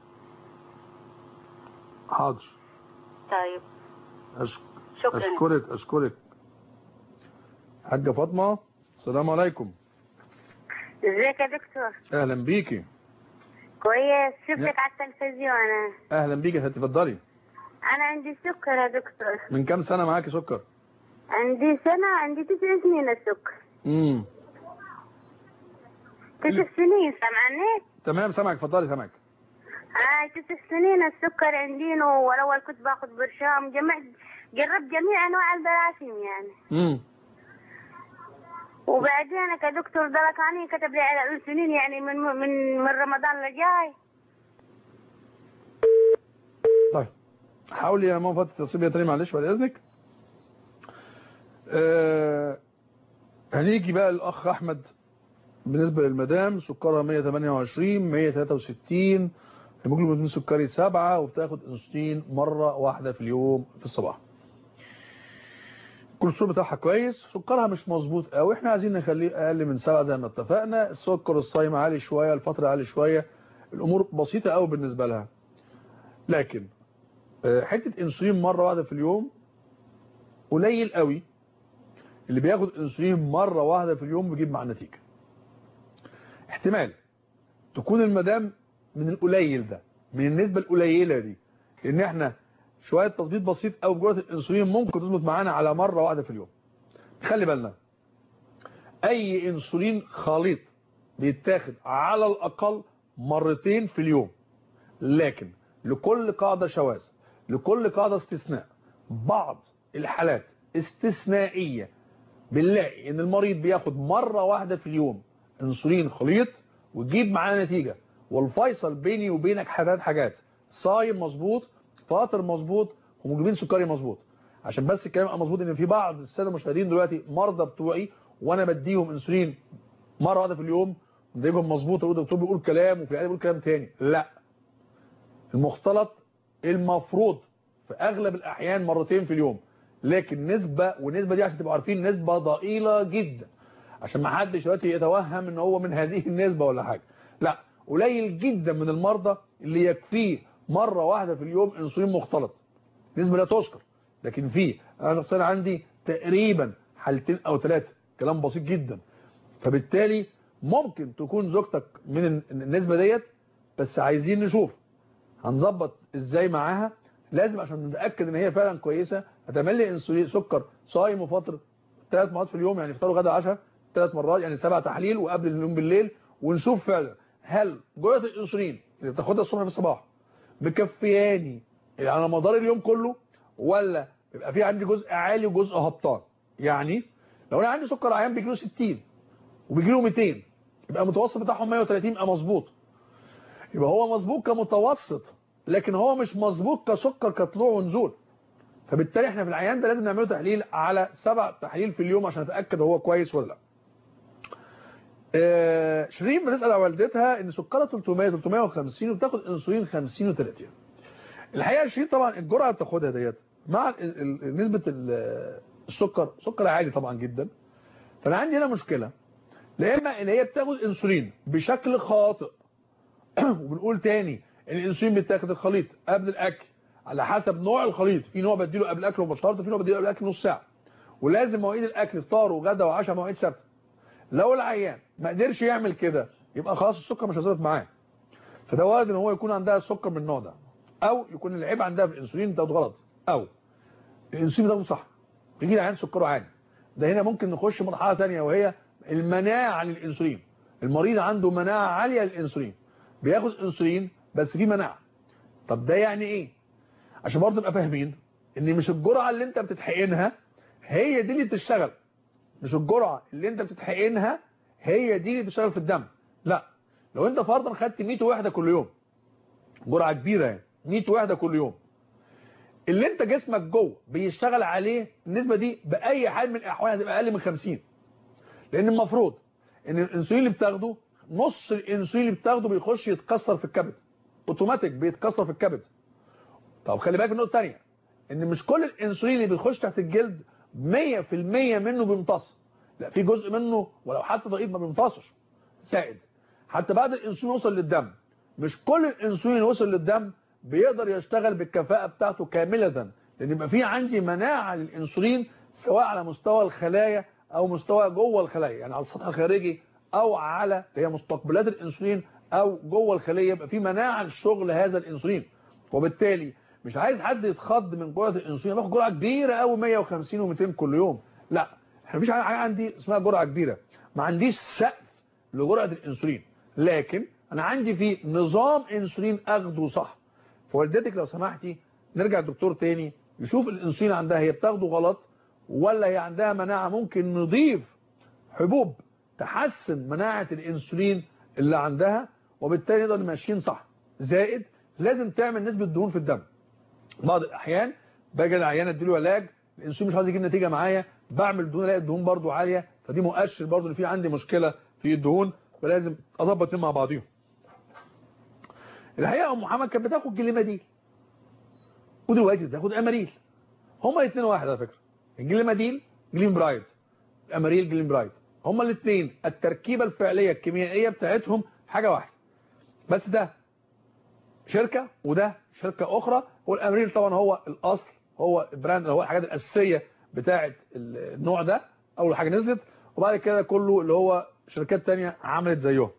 حاضر. طيب أشك... شكرا. اشكرك اشكرك. حاجه فاطمه السلام عليكم. ازيك يا دكتور؟ اهلا بيكي. كويس شفتك على التلفزيون. اهلا بيكي اتفضلي. انا عندي سكر يا دكتور. من كام سنه معاكي سكر؟ عندي سنه عندي تسع سنين السكر. امم تسع سنين سامعني؟ تمام سامعك، اتفضلي سامعك. آه تسع سنين السكر عندي، والاول كنت باخذ برشام، جمعت جربت جميع انواع البراشيم يعني. امم وبعدين كدكتور دركاني كتب لي على الانسولين يعني من من من رمضان اللي جاي. طيب حاولي يا ماما فتحي تتصل بيا تاني معلش بعد اذنك. آه هنيجي بقى الاخ احمد. بالنسبه للمدام سكرها مية وتمانية وعشرين مية وتلاتة وستين، هيموجلوبين سكري سبعة، وبتاخد انسولين مره واحده في اليوم في الصباح. الكوليسترول بتاعها كويس، سكرها مش مظبوط قوي، احنا عايزين نخليه اقل من سبعة زي ما اتفقنا. السكر الصايم عالي شويه، الفتره عالي شويه، الامور بسيطه قوي بالنسبه لها. لكن حته انسولين مره واحده في اليوم قليل قوي. اللي بياخد انسولين مره واحده في اليوم بيجيب مع النتيجه. احتمال تكون المدام من القليل ده، من النسبه القليله دي، لان احنا شويه تظبيط بسيط قوي بجرعه الانسولين ممكن تظبط معانا على مره واحده في اليوم. خلي بالنا اي انسولين خليط بيتاخد على الاقل مرتين في اليوم، لكن لكل قاعده شواذ، لكل قاعده استثناء. بعض الحالات استثنائيه بنلاقي ان المريض بياخد مره واحده في اليوم انسولين خليط وتجيب معانا نتيجه. والفيصل بيني وبينك حاجات حاجات صايم مظبوط، فاطر مظبوط، هيموجلوبين سكري مظبوط. عشان بس الكلام يبقى مظبوط، ان في بعض الساده المشاهدين دلوقتي مرضى بتوعي وانا بديهم انسولين مره واحده في اليوم نتيجهم مظبوطه، يقول الدكتور بيقول كلام وفي العياده بيقول كلام تاني. لا، المختلط المفروض في اغلب الاحيان مرتين في اليوم، لكن نسبه، والنسبه دي عشان تبقوا عارفين نسبه ضئيله جدا، عشان ما حدش دلوقتي يتوهم ان هو من هذه النسبه ولا حاجه. لا، قليل جدا من المرضى اللي يكفيه مره واحده في اليوم انسولين مختلط. نسبه لا تذكر، لكن في انا شخصيا عندي تقريبا حالتين او ثلاثه، كلام بسيط جدا. فبالتالي ممكن تكون زوجتك من النسبه ديت، بس عايزين نشوف هنظبط ازاي معاها. لازم عشان نتاكد ان هي فعلا كويسه هتعمل لي انسولين سكر صايم وفطر ثلاث مرات في اليوم، يعني فطار وغدا وعشاء ثلاث مرات، يعني سبع تحاليل وقبل النوم بالليل، ونشوف فعلا هل جرعه الانسولين اللي بتاخدها الصبح في الصباح مكفياني على مدار اليوم كله، ولا يبقى في عندي جزء عالي وجزء هبطان. يعني لو انا عندي سكر عيان بيجي له ستين وبيجي له ميتين، يبقى المتوسط بتاعهم مية وتلاتين، يبقى مظبوط. يبقى هو مظبوط كمتوسط، لكن هو مش مظبوط كسكر كطلوع ونزول. فبالتالي احنا في العيان ده لازم نعمله تحليل على سبع تحاليل في اليوم عشان نتاكد هو كويس ولا لا. آه شيرين بتسال على والدتها ان سكرها تلتمية تلتمية وخمسين وبتاخد انسولين خمسين وتلاتين. الحقيقه شيرين طبعا الجرعه اللي بتاخدها ديت مع نسبه السكر، سكر عالي طبعا جدا. فانا عندي هنا مشكله، لا اما ان هي بتاخد انسولين بشكل خاطئ وبنقول تاني الانسولين بيتاخد الخليط قبل الاكل على حسب نوع الخليط. في نوع بديله قبل الاكل مباشره، في نوع بديله قبل الاكل نص ساعه، ولازم مواعيد الاكل فطار وغدا وعشاء مواعيد ثابته. لو العيان ما قدرش يعمل كده يبقى خلاص السكر مش هيظبط معاه. فده وارد ان هو يكون عندها السكر من النوع ده، او يكون العيب عندها في الانسولين بتاخده غلط، او الانسولين بتاخده صح يجي العيان سكره عالي. ده هنا ممكن نخش مرحله ثانيه وهي المناعه للانسولين. المريض عنده مناعه عاليه للانسولين، بياخد انسولين بس في مناعه. طب ده يعني ايه؟ عشان برضه نبقى فاهمين ان مش الجرعه اللي انت بتتحقنها هي دي اللي بتشتغل. مش الجرعه اللي انت بتتحقنها هي دي اللي بتشتغل في الدم. لا، لو انت فرضا خدت مية وحده كل يوم، جرعه كبيره يعني مية وحده كل يوم، اللي انت جسمك جوه بيشتغل عليه النسبه دي باي حال من الاحوال هتبقى اقل من خمسين. لان المفروض ان الانسولين اللي بتاخده نص الانسولين اللي بتاخده بيخش يتكسر في الكبد، اوتوماتيك بيتكسر في الكبد. طب خلي بالك من نقطه ثانيه، ان مش كل الانسولين اللي بيخش تحت الجلد مية في المية منه بيمتص. لا، في جزء منه ولو حتى ضئيل ما بيمتصش. زائد حتى بعد الانسولين وصل للدم، مش كل الانسولين اللي وصل للدم بيقدر يشتغل بالكفاءه بتاعته كامله، لان يبقى في عندي مناعه للانسولين سواء على مستوى الخلايا او مستوى جوه الخلايا، يعني على السطح الخارجي او على هي مستقبلات الانسولين او جوه الخليه، يبقى في مناعه لشغل هذا الانسولين. وبالتالي مش عايز حد يتخض من جرعه الانسولين، باخد جرعه كبيره قوي مية وخمسين وميتين كل يوم. لا، احنا مفيش حاجه عندي اسمها جرعه كبيره، ما عنديش سقف لجرعه الانسولين، لكن انا عندي في نظام انسولين اخده صح. فوالدتك لو سمحتي نرجع الدكتور تاني يشوف الانسولين عندها هي بتاخده غلط ولا هي عندها مناعه، ممكن نضيف حبوب تحسن مناعه الانسولين اللي عندها وبالتالي نقدر ماشيين صح. زائد لازم تعمل نسبه دهون في الدم. بعض الاحيان باجي العيان اديله علاج الانسولين مش عايز يجيب نتيجه معايا، بعمل دهون الاقي الدهون برده عاليه، فدي مؤشر برده ان في عندي مشكله في الدهون، فلازم اظبط الاثنين مع بعضيهم. الحقيقه ام محمد كانت بتاخد جليماديل ودلوقتي بتاخد اماريل، هما الاثنين واحد على فكره. الجليماديل جليم برايد، الاماريل جليم برايد، هما الاثنين التركيبه الفعليه الكيميائيه بتاعتهم حاجه واحده، بس ده شركه وده شركه اخرى. والاماريل طبعا هو الاصل، هو البراند، هو الحاجات الاساسيه بتاعه النوع ده، اول حاجه نزلت، وبعد كده كله اللي هو شركات ثانيه عملت زيهم.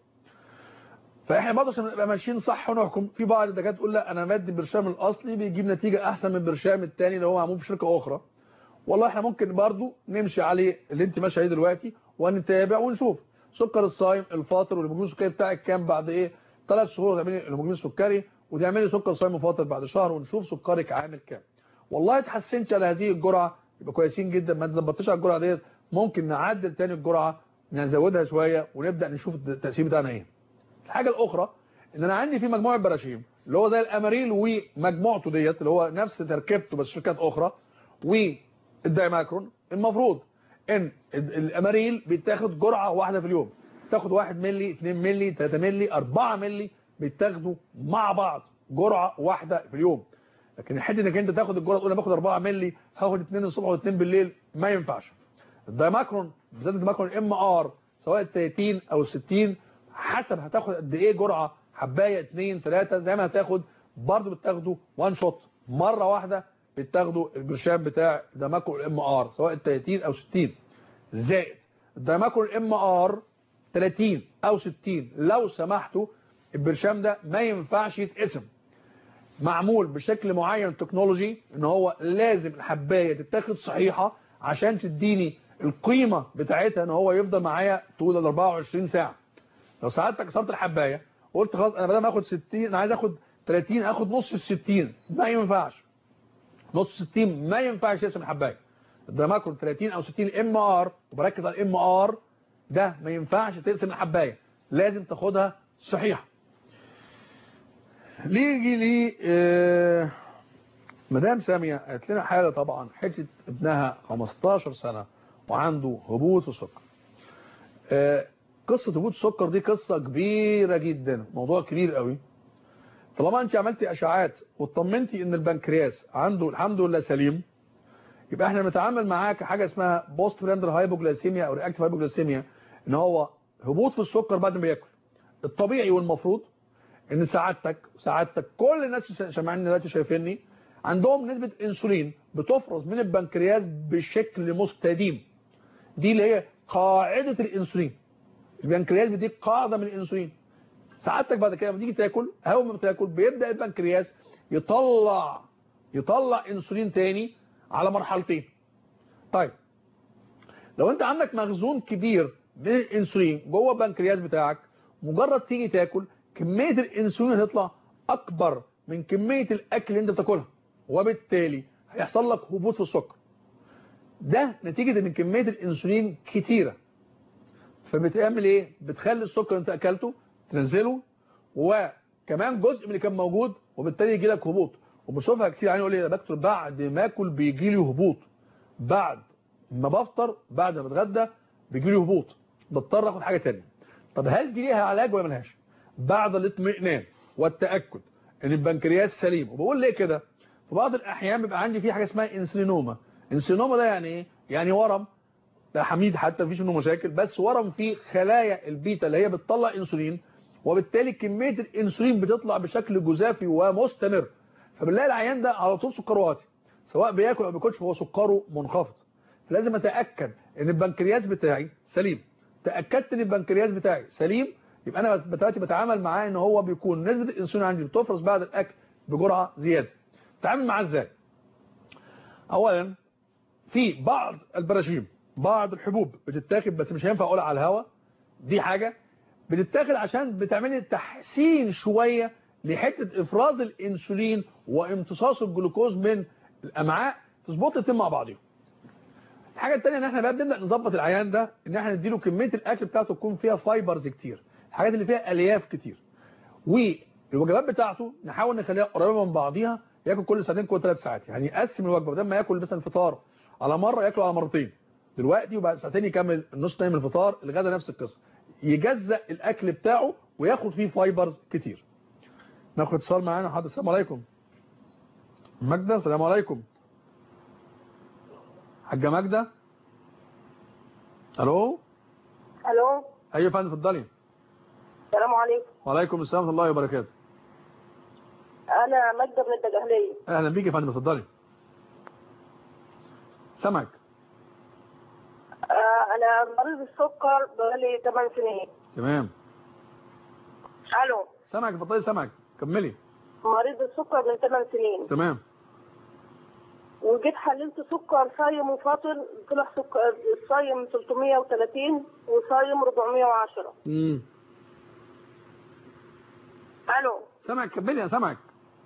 فاحنا برضه عشان نبقى ماشيين صح ونحكم، في بعض الدكاتره تقول لا انا مادي البرشام الاصلي بيجيب نتيجه احسن من البرشام الثاني اللي هو معمول بشركه اخرى. والله احنا ممكن برضه نمشي عليه اللي انت ماشي عليه دلوقتي ونتابع ونشوف سكر الصايم الفاطر والهيموجلوبين السكري بتاعك كام بعد ايه ثلاث شهور، تعملي الهيموجلوبين السكري وتعملي سكر صايم فاطر بعد شهر ونشوف سكرك عامل كام. والله اتحسنتش على هذه الجرعه يبقى كويسين جدا، ما تظبطتش على الجرعه ديت ممكن نعدل تاني الجرعه نزودها شويه ونبدا نشوف التاثير بتاعنا ايه. الحاجه الاخرى ان انا عندي في مجموعه براشيم اللي هو زي الاماريل ومجموعته ديت اللي هو نفس تركيبته بس شركات اخرى، والدايماكرون. المفروض ان الاماريل بيتاخد جرعه واحده في اليوم، تاخد واحد مللي اتنين مللي تلاتة مللي أربعة مللي بيتاخدوا مع بعض جرعه واحده في اليوم. لكن حته انك انت تاخد الجرعه تقول انا باخد أربعة مللي هاخد اتنين الصبح واتنين بالليل ما ينفعش. الدايماكرون بالذات الدايماكرون ام ار سواء تلاتين او ستين حسب هتاخد قد ايه جرعه، حبايه اتنين تلاتة زي ما هتاخد برضه بتاخده وان شوت مره واحده بتاخده البرشام بتاع الدايماكرون ام ار سواء تلاتين او ستين. زائد الدايماكرون ام ار تلاتين او ستين لو سمحتوا البرشام ده ما ينفعش يتقسم، معمول بشكل معين تكنولوجي ان هو لازم الحبايه تتاخد صحيحه عشان تديني القيمه بتاعتها ان هو يفضل معايا طول ال أربعة وعشرين ساعه. لو ساعتك كسرت الحبايه وقلت خلاص انا بدل ما اخد ستين انا عايز اخد تلاتين اخد نص ال ستين، ما ينفعش. نص ستين ما ينفعش يقسم الحبايه. الدايماكرون تلاتين او ستين ام ار وبركز على الام ار ده ما ينفعش تقسم الحبايه، لازم تاخدها صحيحه. ليجي لي آه مدام ساميه قالت لنا حاله طبعا حته ابنها خمستاشر سنه وعنده هبوط في السكر. آه قصه هبوط السكر دي قصه كبيره جدا، موضوع كبير قوي. طالما انت عملتي اشعاعات واطمنتي ان البنكرياس عنده الحمد لله سليم، يبقى احنا بنتعامل معاه كحاجه اسمها بوست براندر هايبوجلايسيميا او رياكتيف هايبوجلايسيميا، ان هو هبوط في السكر بعد ما بياكل. الطبيعي والمفروض ان سعادتك وسعادتك كل الناس سامعيني دلوقتي شايفيني عندهم نسبه انسولين بتفرز من البنكرياس بشكل مستديم. دي اللي هي قاعده الانسولين. البنكرياس بيديك قاعده من الانسولين. سعادتك بعد كده لما تيجي تاكل اول ما بتاكل بيبدا البنكرياس يطلع يطلع انسولين تاني على مرحلتين. طيب لو انت عندك مخزون كبير من الانسولين جوه البنكرياس بتاعك، مجرد تيجي تاكل كميه الانسولين هتطلع اكبر من كميه الاكل اللي انت بتاكلها، وبالتالي هيحصل لك هبوط في السكر. ده نتيجه ان كميه الانسولين كتيره، فبتعمل ايه؟ بتخلي السكر اللي انت اكلته تنزله، وكمان جزء من اللي كان موجود، وبالتالي يجي لك هبوط. وبشوفها كتير يعني يقول لي يا دكتور بعد ما اكل بيجي لي هبوط، بعد ما بفطر بعد ما بتغدى بيجي لي هبوط، بضطر اخد حاجه ثانيه. طب هل دي ليها علاج ولا ملهاش؟ بعد الاطمئنان والتاكد ان البنكرياس سليم. وبقول ليه كده؟ في بعض الاحيان بيبقى عندي في حاجه اسمها انسولينوما. انسولينوما ده يعني ايه؟ يعني ورم، ده حميد حتى مفيش منه مشاكل، بس ورم فيه خلايا البيتا اللي هي بتطلع انسولين، وبالتالي كميه الانسولين بتطلع بشكل جزافي ومستمر. فبنلاقي العيان ده على طول سكره واطي، سواء بياكل او بياكلش فهو سكره منخفض. فلازم اتاكد ان البنكرياس بتاعي سليم. تاكدت ان البنكرياس بتاعي سليم، يبقى انا دلوقتي بتعامل معاه ان هو بيكون نسبه الانسولين عندي بتفرز بعد الاكل بجرعه زياده. اتعامل معاه ازاي؟ اولا في بعض البراشيم، بعض الحبوب بتتاخد بس مش هينفع اقولها على الهواء، دي حاجه. بتتاخد عشان بتعمل تحسين شويه لحته افراز الانسولين وامتصاص الجلوكوز من الامعاء، تظبط الاثنين مع بعضهم. الحاجه الثانيه ان احنا بقى بنبدا نظبط العيان ده ان احنا نديله كميه الاكل بتاعته تكون فيها فايبرز كتير، الحاجات اللي فيها الياف كتير، والوجبات بتاعته نحاول نخليها قريبه من بعضيها، ياكل كل ساعتين كل ثلاث ساعات، يعني يقسم الوجبه بدل ما ياكل مثلا الفطار على مره ياكله على مرتين دلوقتي، وبعد ساعتين يكمل النص تاني من الفطار، الغدا نفس القصه، يجزأ الاكل بتاعه وياخد فيه فايبرز كتير. ناخد اتصال معانا. حاضر. السلام عليكم. ماجده. السلام عليكم. حاجه ماجده. الو. الو. ايوه يا فندم اتفضلي. السلام عليكم. وعليكم السلام ورحمه الله وبركاته. انا ماجده من الدجهليه. اهلا بيك يا فندم اتفضلي. سامعك. آه انا مريض السكر بقالي ثمان سنين. تمام. الو. سامعك اتفضلي. سامعك كملي. مريض السكر من ثمان سنين. تمام. وجيت حللت سكر صايم وفاطر، طلع سكر الصايم ثلاثمية وثلاثين وصايم أربعمية وعشرة. امم الو. سامعك كملي. انا سامعك.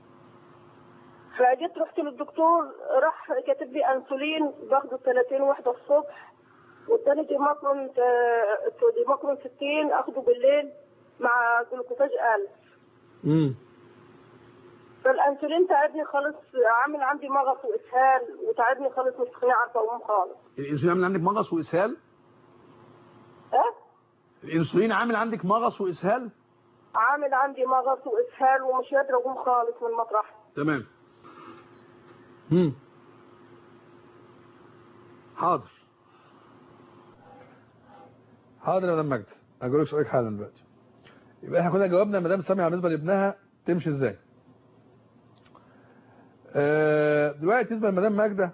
فجيت رحت للدكتور، راح كاتب لي انسولين باخده ثلاثين وحده الصبح، والتاني ديماكرون ديماكرون ستين اخده بالليل مع جلوكوفاج ألف. امم فالانسولين تعبني خالص، عامل عندي مغص واسهال، وتعبني خالص مش عارفه اقوم خالص. الانسولين عامل عندك مغص واسهال؟ اه الانسولين عامل عندك مغص واسهال؟ عامل عندي مغص واسهال ومش قادره اقوم خالص من مطرحي. تمام. امم حاضر. حاضر يا مدام مجد، هقول لك سؤالك حالا دلوقتي. يبقى احنا كنا جاوبنا مدام ساميه بالنسبه لابنها تمشي ازاي. آه دلوقتي بالنسبه لمدام ماجده،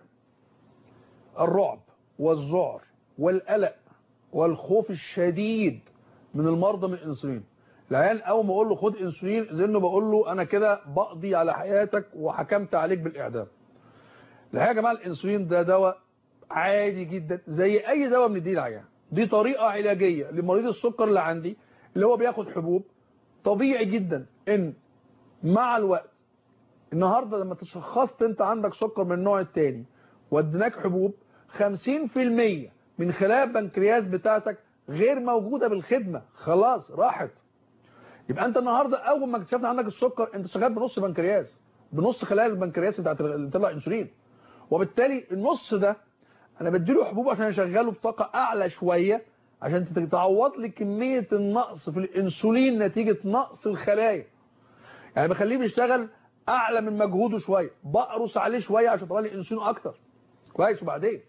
الرعب والذعر والقلق والخوف الشديد من المرضى من الانسولين. العيان اول ما اقول له خد انسولين زنه بقول له انا كده بقضي على حياتك وحكمت عليك بالاعدام. الحقيقه يا جماعه الانسولين ده دواء عادي جدا زي اي دواء بنديه للعيان، دي طريقه علاجيه لمريض السكر اللي عندي اللي هو بياخد حبوب. طبيعي جدا ان مع الوقت النهارده لما تشخصت انت عندك سكر من النوع الثاني واديناك حبوب، خمسين في المية من خلايا البنكرياس بتاعتك غير موجوده بالخدمه، خلاص راحت. يبقى انت النهارده اول ما اكتشفنا عندك السكر انت شغال بنص بنكرياس، بنص خلايا البنكرياس بتاعت اللي طلع انسولين، وبالتالي النص ده انا بديله حبوب عشان اشغله بطاقه اعلى شويه عشان تعوض لي كميه النقص في الانسولين نتيجه نقص الخلايا. يعني بخليه بيشتغل اعلى من مجهوده شويه، بقرص عليه شويه عشان اطلع لي انسولين اكتر. كويس. وبعدين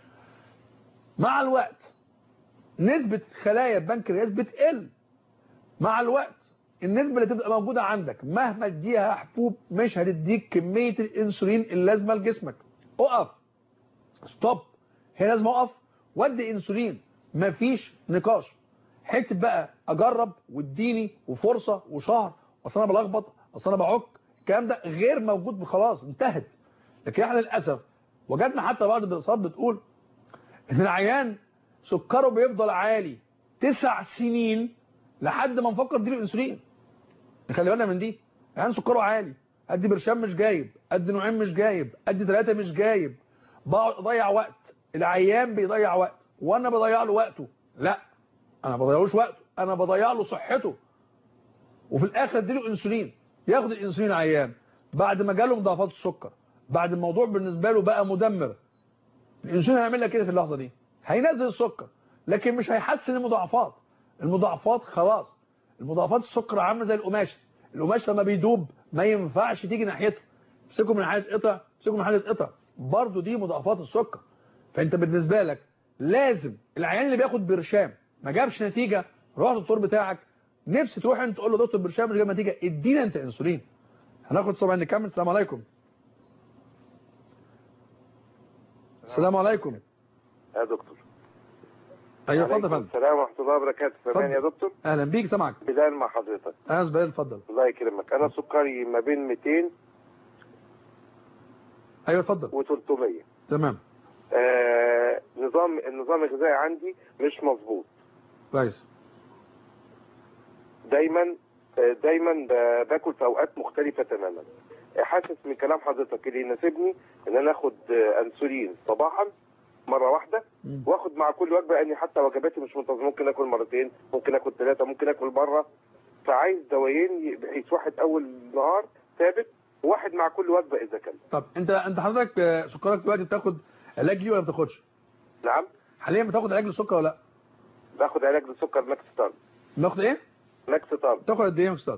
مع الوقت نسبه خلايا البنكرياس بتقل. مع الوقت النسبه اللي تبقى موجوده عندك مهما تديها حبوب مش هتديك كميه الانسولين اللازمه لجسمك. اقف. ستوب. هنا لازم اقف وادي انسولين، مفيش نقاش. حته بقى اجرب واديني وفرصه وشهر اصل انا بلخبط اصل انا بعك، الكلام ده غير موجود، خلاص انتهت. لكن احنا للاسف وجدنا حتى بعض الدراسات بتقول ان العيان سكره بيفضل عالي تسع سنين لحد ما نفكر نديله انسولين. نخلي بالنا من دي. العيان سكره عالي، ادي برشام مش جايب، ادي نوعين مش جايب، ادي ثلاثه مش جايب، بقعد اضيع وقت. العيان بيضيع وقت وانا بضيع له وقته. لا انا ما بضيعلوش وقته، انا بضيع له صحته. وفي الاخر اديله انسولين، ياخد الانسولين عيان بعد ما جاله مضاعفات السكر، بعد الموضوع بالنسبه له بقى مدمر. الانسولين هيعمل لك كده في اللحظه دي، هينزل السكر لكن مش هيحسن المضاعفات. المضاعفات خلاص، المضاعفات السكر عامله زي القماش، القماش لما بيدوب ما ينفعش تيجي ناحيته، امسكه من حاله قطع، امسكه من حاله قطع، برضه دي مضاعفات السكر. فانت بالنسبه لك لازم العيان اللي بياخد برشام ما جابش نتيجه، روح للدكتور بتاعك، نفسي تروح انت تقول له دكتور برشام مش جاب نتيجه، ادينا انت انسولين. هناخد طبعا نكمل. السلام عليكم. السلام عليكم يا دكتور. ايوه اتفضل يا فندم. السلام ورحمه الله وبركاته. سامعني يا دكتور؟ اهلا بيك سامعك. بلال مع حضرتك. اهلا بلال اتفضل. الله يكرمك. انا سكري ما بين مئتين ايوه اتفضل وثلاثمية. تمام. آه نظام النظام الغذائي عندي مش مظبوط. كويس. دايما دايما ب- باكل في اوقات مختلفه تماما. حاسس من كلام حضرتك اللي يناسبني ان انا اخد انسولين صباحا مره واحده، واخد مع كل وجبه، لاني حتى وجباتي مش منتظمه، ممكن اكل مرتين، ممكن اكل ثلاثه، ممكن اكل مره. فعايز دوايين بحيث واحد اول نهار ثابت وواحد مع كل وجبه اذا كان. طب انت انت حضرتك آه، سكرك دلوقتي بتاخد علاج ليه ولا ما بتاخدش؟ نعم. حاليا بتاخد علاج للسكر ولا لا؟ باخد علاج للسكر ماكستان. باخد ايه؟ ماكستان. تاخد قد ايه ماكستان؟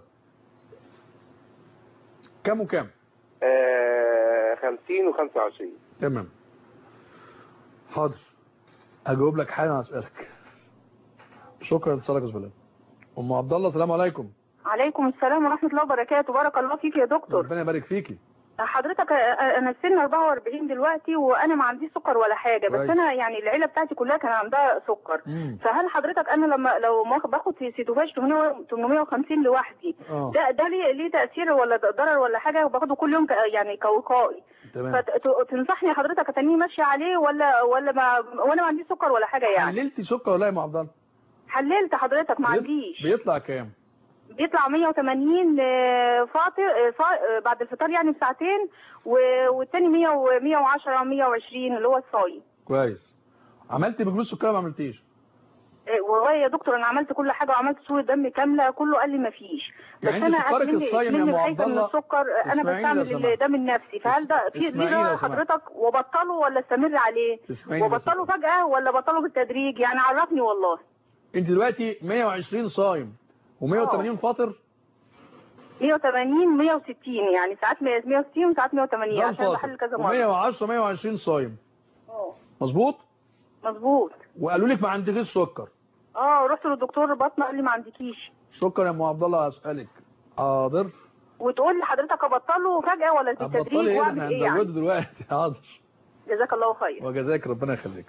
كام وكام؟ آه خمسين وخمسة وعشرين. تمام. حاضر. هجاوب لك حالا على سؤالك. شكرا لاتصالك يا استاذ. ام عبد الله السلام عليكم. عليكم السلام ورحمة الله وبركاته. بارك الله فيك يا دكتور. ربنا يبارك فيكي. حضرتك انا سن أربعة وأربعين دلوقتي وانا ما عنديش سكر ولا حاجه، بس كويس. انا يعني العيله بتاعتي كلها كان عندها سكر. مم. فهل حضرتك انا لما لو ما باخد في سيتوفاج ثمانمائة وخمسين لوحدي اه. ده ده ليه ليه تاثير ولا ضرر ولا حاجه، وباخده كل يوم ك- يعني كوقائي؟ تمام. فتنصحني حضرتك اتنيه ماشيه عليه ولا ولا ما وانا ما عنديش سكر ولا حاجه يعني؟ حللتي سكر ولا يا ام عبد الله؟ حللت حضرتك ما بيط- عنديش. بيطلع كام؟ بيطلع مية وتمانين آه، فاطر آه، فا- آه، بعد الفطار يعني بساعتين، و- والتاني مية ومية وعشرة مية وعشرين اللي هو الصايم. كويس. عملت بجلوس سكر ولا ما عملتيش؟ آه، والله يا دكتور انا عملت كل حاجه وعملت صوره دم كامله، كله قال لي ما فيش. بس يعني انا انت سكرك مني- الصايم يا مني ام خايفة عبد من الله. السكر. آه، انا اسمعيني لو بستعمل سمحت. الدم النفسي، فهل ده في اسمعيني ليه لو ده سمحت. حضرتك وبطله ولا استمر عليه؟ اسمعيني بس. وبطله فجاه ولا بطله بالتدريج؟ يعني عرفني والله. انت دلوقتي مية وعشرين صايم ومية وتمانين فاطر. مية وتمانين مية وستين يعني ساعات مية وستين وساعات مية وتمانين ده عشان بحلل كذا الفاطر. مره. ومية وعشرة مية وعشرين صايم. اه مظبوط؟ مظبوط. وقالوا لك ما عندكيش سكر. اه رحت للدكتور بطنه قال لي ما عندكيش. شكرا يا ام عبد الله. هسألك. حاضر. وتقول لحضرتك ابطله فجاه ولا هتبطلي بالتدريج ايه؟ واعمل احنا ايه يعني؟ هنزوده دلوقتي. حاضر. جزاك الله خير. وجزاك ربنا يخليك.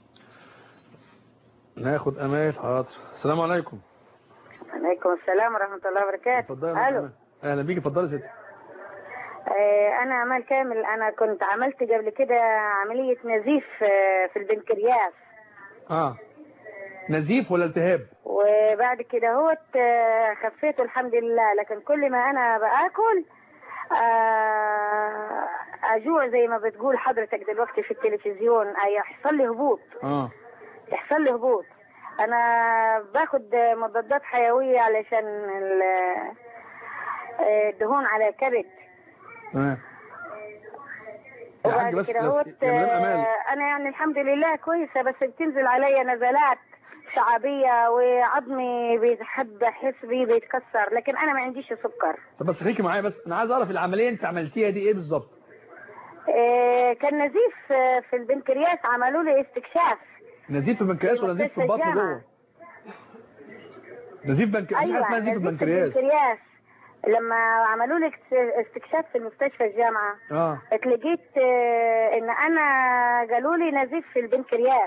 ناخد امال. حاضر. السلام عليكم. عليكم السلام ورحمة الله وبركاته. اتفضلي يا الو. أمال. اهلا بيكي. اتفضلي يا ستي. آه انا امال كامل. انا كنت عملت قبل كده عملية نزيف آه في البنكرياس، اه نزيف ولا التهاب؟ وبعد كده هوت آه خفيت الحمد لله، لكن كل ما انا باكل آه اجوع زي ما بتقول حضرتك دلوقتي في التلفزيون، آه يحصل لي هبوط. اه يحصل لي هبوط. انا باخد مضادات حيوية علشان ال- آه، الدهون على الكبد. تمام. يا حاج وبعد بس كده بس هوت يا مدام امال. آه، انا يعني الحمد لله كويسه، بس بتنزل عليا نزلات شعبيه وعظمي بيحب احس بيه بيتكسر، لكن انا ما عنديش سكر. طب بس خليكي معايا بس، انا عايز اعرف العمليه انت عملتيها دي ايه بالظبط؟ آه، كان نزيف آه، في البنكرياس، عملوا لي استكشاف. نزيف في البنكرياس ولا نزيف في البطن الجامعة. جوه؟ نزيف بنك ايوه اسمها نزيف نزيف في البنكرياس. البنكرياس. لما عملوا لي استكشاف في المستشفى الجامعه اه اتلقيت آه، ان انا قالوا لي نزيف في البنكرياس.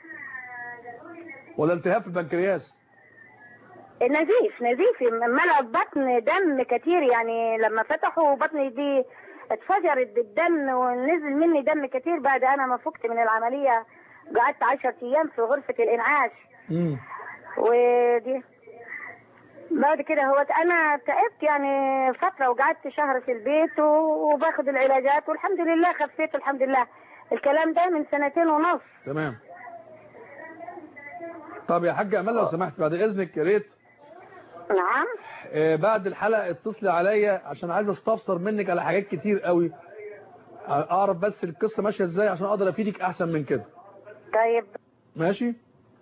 ولا التهاب في البنكرياس؟ نزيف نزيف ملأ بطن دم كتير، يعني لما فتحوا بطني دي اتفجرت بالدم ونزل مني دم كتير. بعد انا ما فقت من العملية قعدت عشرة ايام في غرفة الانعاش. امم ودي بعد كده هو انا تعبت يعني فترة وقعدت شهر في البيت وباخد العلاجات والحمد لله خفيت الحمد لله. الكلام ده من سنتين ونص. تمام. طب يا حاجة امال لو سمحت بعد اذنك يا ريت. نعم. آه بعد الحلقة اتصلي عليا عشان عايز استفسر منك على حاجات كتير قوي، اعرف بس القصة ماشية ازاي عشان اقدر افيدك احسن من كده. طيب ماشي.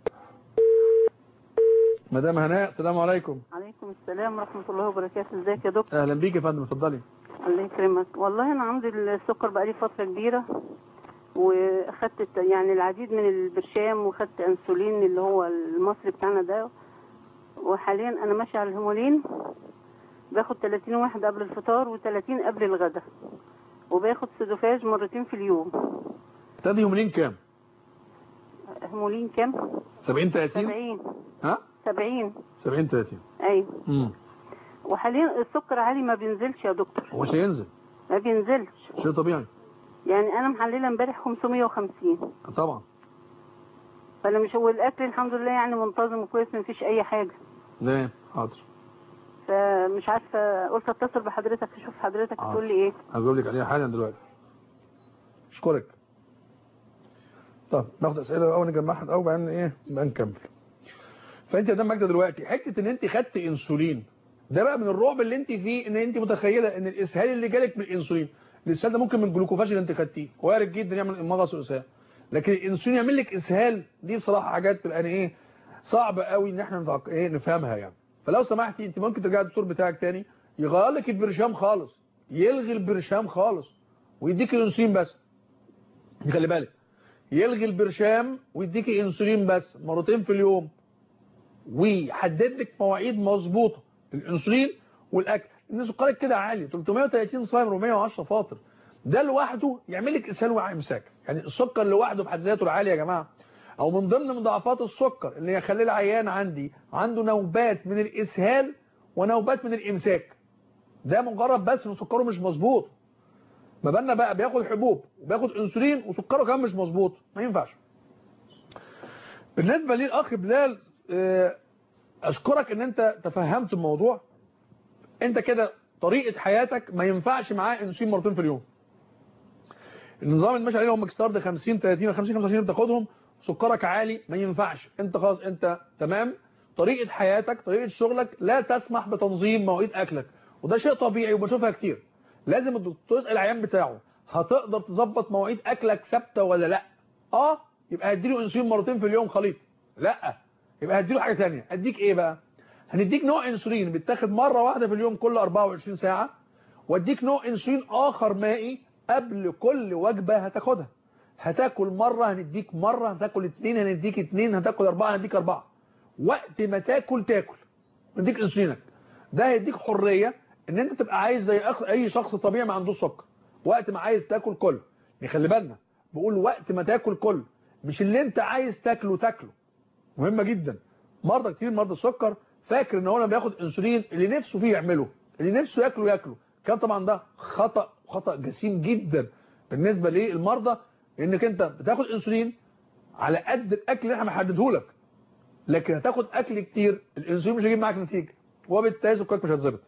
مدام هناء السلام عليكم. عليكم السلام ورحمة الله وبركاته. ازيك يا دكتور؟ اهلا بيك يا فندم. اتفضلي. الله يكرمك. والله انا عندي السكر بقالي فترة كبيرة، واخدت يعني العديد من البرشام واخدت انسولين اللي هو المصري بتاعنا ده، وحاليا انا ماشيه على الهيمولين، باخد ثلاثين واحد قبل الفطار وثلاثين قبل الغداء، وباخد سيدوفاج مرتين في اليوم. تاخدي هيمولين كام؟ هيمولين كام؟ سبعين ثلاثين. سبعين. ها؟ سبعين. سبعين ثلاثين. ايوه. امم وحاليا السكر عالي ما بينزلش يا دكتور. هو مش هينزل؟ ما بينزلش. شيء طبيعي. يعني انا محلله امبارح خمسمية وخمسين. طبعا. فانا مش هو الاكل الحمد لله يعني منتظم وكويس، ما فيش اي حاجه. تمام. حاضر. فمش عارفه قلت اتصل بحضرتك اشوف حضرتك آه. تقول لي ايه. هجاوب لك عليها حالا دلوقتي. اشكرك. طب ناخد اسئله الاول نجمعها الاول وبعدين ايه نبقى نكمل. فانت يا مدام ماجده دلوقتي حته ان انت خدت انسولين ده بقى من الرعب اللي انت فيه، ان انت متخيله ان الاسهال اللي جالك من الانسولين، الاسهال ده ممكن من الجلوكوفاج اللي انت خدتيه وارد جدا يعمل مغص واسهال، لكن الانسولين يعمل لك اسهال دي بصراحه حاجات يعني ايه صعبه قوي ان احنا نفق... ايه نفهمها يعني. فلو سمحتي انت ممكن ترجعي للدكتور بتاعك تاني يغير لك البرشام خالص، يلغي البرشام خالص ويديك الانسولين بس. خلي بالك يلغي البرشام ويديك انسولين بس مرتين في اليوم، ويحدد لك مواعيد مظبوطه للانسولين والاكل. ان سكرك كده عالي ثلاثمية وتلاتين صايم أربعمية وعشرة فاطر، ده لوحده يعمل لك اسهال وامساك. يعني السكر لوحده بحد ذاته العالي يا جماعه، او من ضمن مضاعفات السكر اللي يخلي العيان عندي عنده نوبات من الاسهال ونوبات من الامساك. ده مجرد بس ان سكره مش مظبوط، ما بالنا بقى بياخد حبوب وبياخد انسولين وسكره كمان مش مظبوط، ما ينفعش. بالنسبه للاخ بلال اشكرك ان انت تفهمت الموضوع. انت كده طريقه حياتك ما ينفعش معاه انسولين مرتين في اليوم. النظام اللي ماشي عليه هو ماكستارد خمسين تلاتين خمسين خمسة وعشرين بتاخدهم، سكرك عالي ما ينفعش. انت خلاص انت تمام، طريقه حياتك طريقه شغلك لا تسمح بتنظيم مواعيد اكلك، وده شيء طبيعي وبشوفها كتير. لازم الدكتور يسال العيان بتاعه هتقدر تظبط مواعيد اكلك ثابته ولا لا؟ اه يبقى هديله انسولين مرتين في اليوم خليط. لا يبقى هديله حاجه ثانيه. اديك ايه بقى؟ هنديك نوع انسولين بيتاخد مره واحده في اليوم كل أربعة وعشرين ساعه، واديك نوع انسولين اخر مائي قبل كل وجبه هتاخدها. هتاكل مره هنديك مره، هتاكل اثنين هنديك اثنين، هتاكل اربعه هنديك اربعه. وقت ما تاكل تاكل نديك انسولينك. ده هيديك حريه ان انت تبقى عايز زي اي شخص طبيعي ما عندوش سكر. وقت ما عايز تاكل كل. خلي بالنا بقول وقت ما تاكل كل، مش اللي انت عايز تاكله تاكله. مهمه جدا. مرضى كتير مرضى السكر فاكر ان هو لما بياخد انسولين اللي نفسه فيه يعمله، اللي نفسه ياكله ياكله. كان طبعا ده خطا خطا جسيم جدا بالنسبه للمرضى، انك انت بتاخد انسولين على قد الاكل اللي احنا محدده لك، لكن هتاخد اكل كتير الانسولين مش هيجيب معاك نتيجه، وبالتالي سكرك مش هتظبط.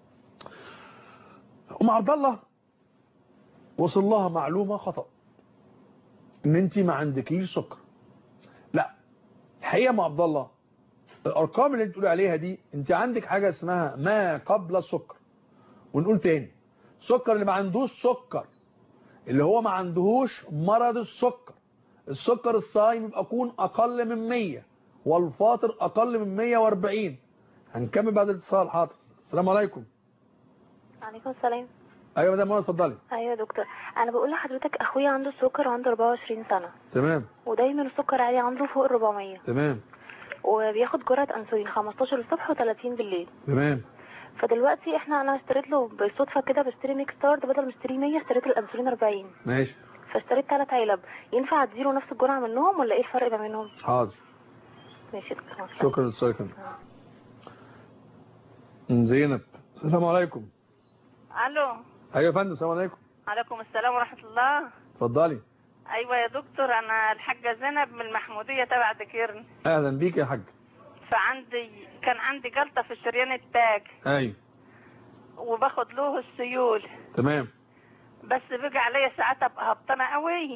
ام عبد الله وصل لها معلومه خطا ان انت ما عندكيش سكر. لا الحقيقه يا ام عبد الله الارقام اللي انت بتقولي عليها دي انت عندك حاجه اسمها ما قبل السكر. ونقول تاني السكر اللي ما عندوش سكر اللي هو ما عندهوش مرض السكر. السكر الصايم يبقى يكون اقل من مية والفاطر اقل من مية واربعين. هنكمل بعد الاتصال. حاضر. السلام عليكم. عليكم السلام. ايوه مدام منى اتفضلي. ايوه يا دكتور، انا بقول لحضرتك اخويا عنده السكر وعنده أربعة وعشرين سنه. تمام. ودايما السكر عالي عنده فوق ال أربعمية. تمام. وبياخد جرعه انسولين خمستاشر الصبح و30 بالليل. تمام. فدلوقتي احنا انا اشتريت له بالصدفه كده بشتري ميكس ستارد، بدل ما اشتري مية اشتريت الانسولين أربعين. ماشي. فاشتريت ثلاث علب. ينفع اديله نفس الجرعه منهم ولا ايه الفرق ما بينهم؟ حاضر. ماشي يا دكتور. شكرا للسؤال. زينب. السلام عليكم. الو. ايوه يا فندم. السلام عليكم. عليكم السلام ورحمه الله. اتفضلي. ايوه يا دكتور، انا الحاجه زينب من المحموديه تبع دكيرن. اهلا بيك يا حاج. فعندي كان عندي جلطه في الشريان التاج. ايوه. وباخد له السيول. تمام. بس بيجي عليا ساعات ابقى هبطانه قوي.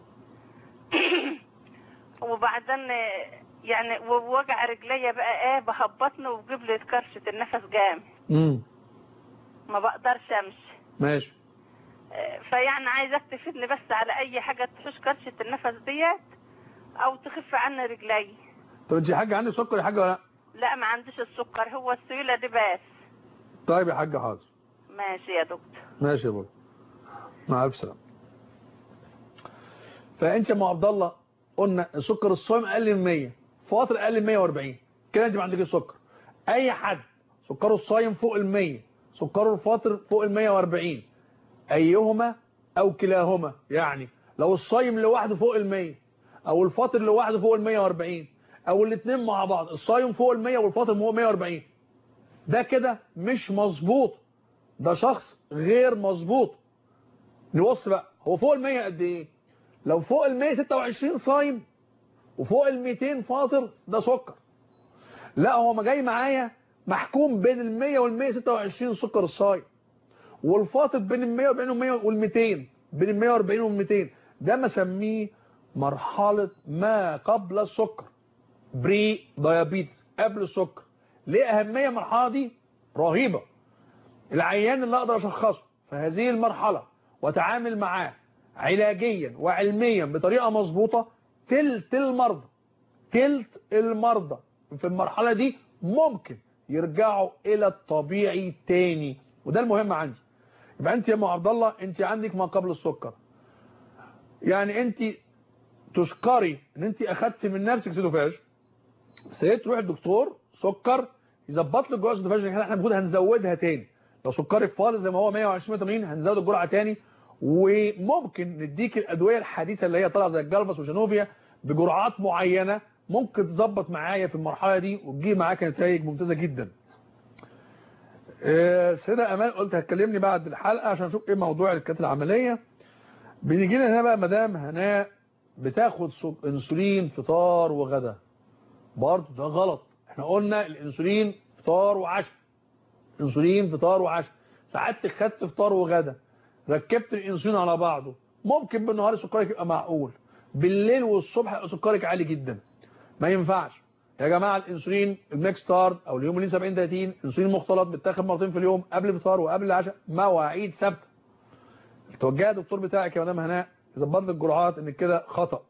وبعدين يعني ووجع رجليا بقى ايه بهبطني وبجيب لي كرشه النفس جامد. امم ما بقدرش امشي. ماشي. فيعني عايزك تفيدني بس على اي حاجه تحوش كرشه النفس ديت او تخف عني رجلي. طب انت يا حاجه عندك سكر يا حاجه ولا لا؟ لا ما عنديش السكر، هو السيوله دي بس. طيب يا حاجه حاضر. ماشي يا دكتور. ماشي يا بابا. مع الف سلامه. فانت يا ام عبد الله قلنا السكر الصايم اقل من مية، فاطر اقل من مية واربعين، كده انت ما عندكش سكر. اي حد سكره الصايم فوق ال مية، سكره الفاطر فوق ال مية واربعين، ايهما او كلاهما، يعني لو الصايم لوحده فوق ال مية او الفاطر لوحده فوق ال مية واربعين او الاثنين مع بعض، الصايم فوق ال مية والفاطر فوق مية واربعين، ده كده مش مظبوط، ده شخص غير مظبوط. نبص بقى هو فوق ال مية قد ايه؟ لو فوق ال مية وستة وعشرين صايم وفوق ال ميتين فاطر ده سكر. لا هو ما جاي معايا محكوم بين ال مية وال مية وستة وعشرين سكر الصايم، والفاطر بين ال مية وأربعين وال ميتين، بين ال مية وأربعين وال ميتين. ده مسميه مرحلة ما قبل السكر، بري دايابيتس، قبل السكر. ليه أهمية المرحلة دي؟ رهيبة. العيان اللي أقدر أشخصه في هذه المرحلة وتعامل معاه علاجيا وعلميا بطريقة مظبوطة، تلت المرضى تلت المرضى في المرحلة دي ممكن يرجعوا إلى الطبيعي تاني، وده المهم عندي. يبقى أنت يا أم عبد الله أنت عندك ما قبل السكر، يعني أنت تشكري ان انت اخدت من نفسك سيدوفاج، سيد تروح الدكتور سكر يظبط لك جرعه سيدوفاج. احنا المفروض هنزودها تاني، لو سكرك فاضي زي ما هو مية وعشرين مية وتمانين هنزود الجرعه تاني، وممكن نديك الادويه الحديثه اللي هي طالعه زي الجالفاس وجانوفيا بجرعات معينه ممكن تظبط معايا في المرحله دي وتجيب معاك نتائج ممتازه جدا. السيده امان قلت هتكلمني بعد الحلقه عشان اشوف ايه موضوع الكات العمليه. بنيجي لنا هنا بقى مدام هناء بتاخد انسولين فطار وغدا، برضه ده غلط. احنا قلنا الانسولين فطار وعشاء، انسولين فطار وعشاء. ساعتك خدت فطار وغدا، ركبت الانسولين على بعضه، ممكن بالنهار سكرك يبقى معقول، بالليل والصبح يبقى سكرك عالي جدا. ما ينفعش يا جماعه. الانسولين الميكس ستارت او اليومين سبعين تلاتين انسولين مختلط بيتاخد مرتين في اليوم، قبل الفطار وقبل العشاء، مواعيد ثابته. توجه الدكتور بتاعك يا مدام هناء يظبط لك الجرعات، ان كده خطأ.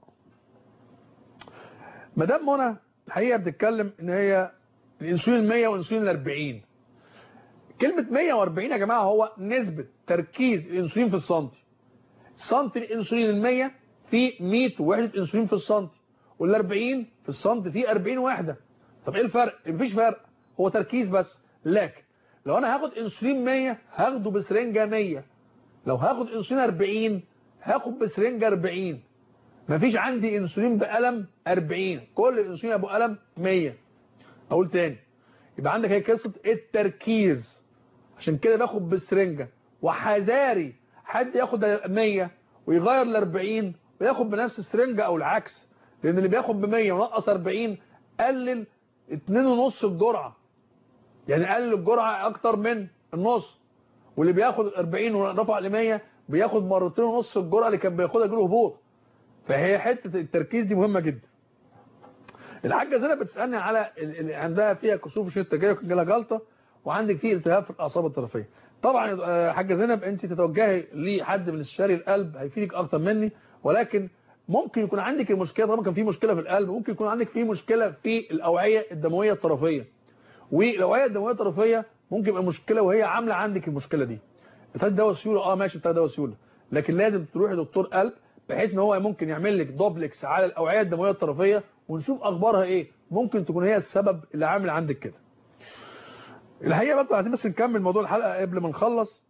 مدام منى الحقيقه بتتكلم ان هي الانسولين مية والانسولين أربعين. كلمه مية وأربعين يا جماعه هو نسبه تركيز الانسولين في السنتي. سنتي الانسولين المية في مية وحده انسولين في السنتي، وال40 في السنتي في أربعين وحده. طب ايه الفرق؟ مفيش فرق، هو تركيز بس. لكن لو انا هاخد انسولين مية هاخده بسرنجه مية، لو هاخد انسولين أربعين هاخد بسرنجه أربعين. مفيش عندي انسولين بقلم أربعين، كل الانسولين ابو قلم مية. اقول تاني، يبقى عندك هي قصه التركيز، عشان كده باخد بسرنجه. وحذاري حد ياخد مية ويغير ل أربعين وياخد بنفس السرنجه او العكس، لان اللي بياخد ب مية ونقص أربعين قلل اتنين ونص الجرعه، يعني قلل الجرعه اكتر من النص. واللي بياخد أربعين ورفع ل مية بياخد مرتين ونص الجرعه اللي كان بياخدها يجيله هبوط. فهي حته التركيز دي مهمه جدا. الحاجه زينب بتسالني على اللي عندها فيها كسوف في التجارب وكان جالها جلطه وعندك فيه التهاب في الاعصاب الطرفيه. طبعا حاجه زينب انت تتوجهي لحد من استشاري القلب هيفيدك اكتر مني، ولكن ممكن يكون عندك المشكله طالما كان في مشكله في القلب، ممكن يكون عندك في مشكله في الاوعيه الدمويه الطرفيه. والاوعيه الدمويه الطرفيه ممكن يبقى مشكله وهي عامله عندك المشكله دي. بتاخد دواء سيوله، اه ماشي بتاخد دواء سيوله، لكن لازم تروحي دكتور قلب بحيث ان هو ممكن يعمل لك دوبلكس على الاوعيه الدمويه الطرفيه ونشوف اخبارها ايه، ممكن تكون هي السبب اللي عامل عندك كده. الحقيقه برضه عايزين بس نكمل موضوع الحلقه قبل ما نخلص.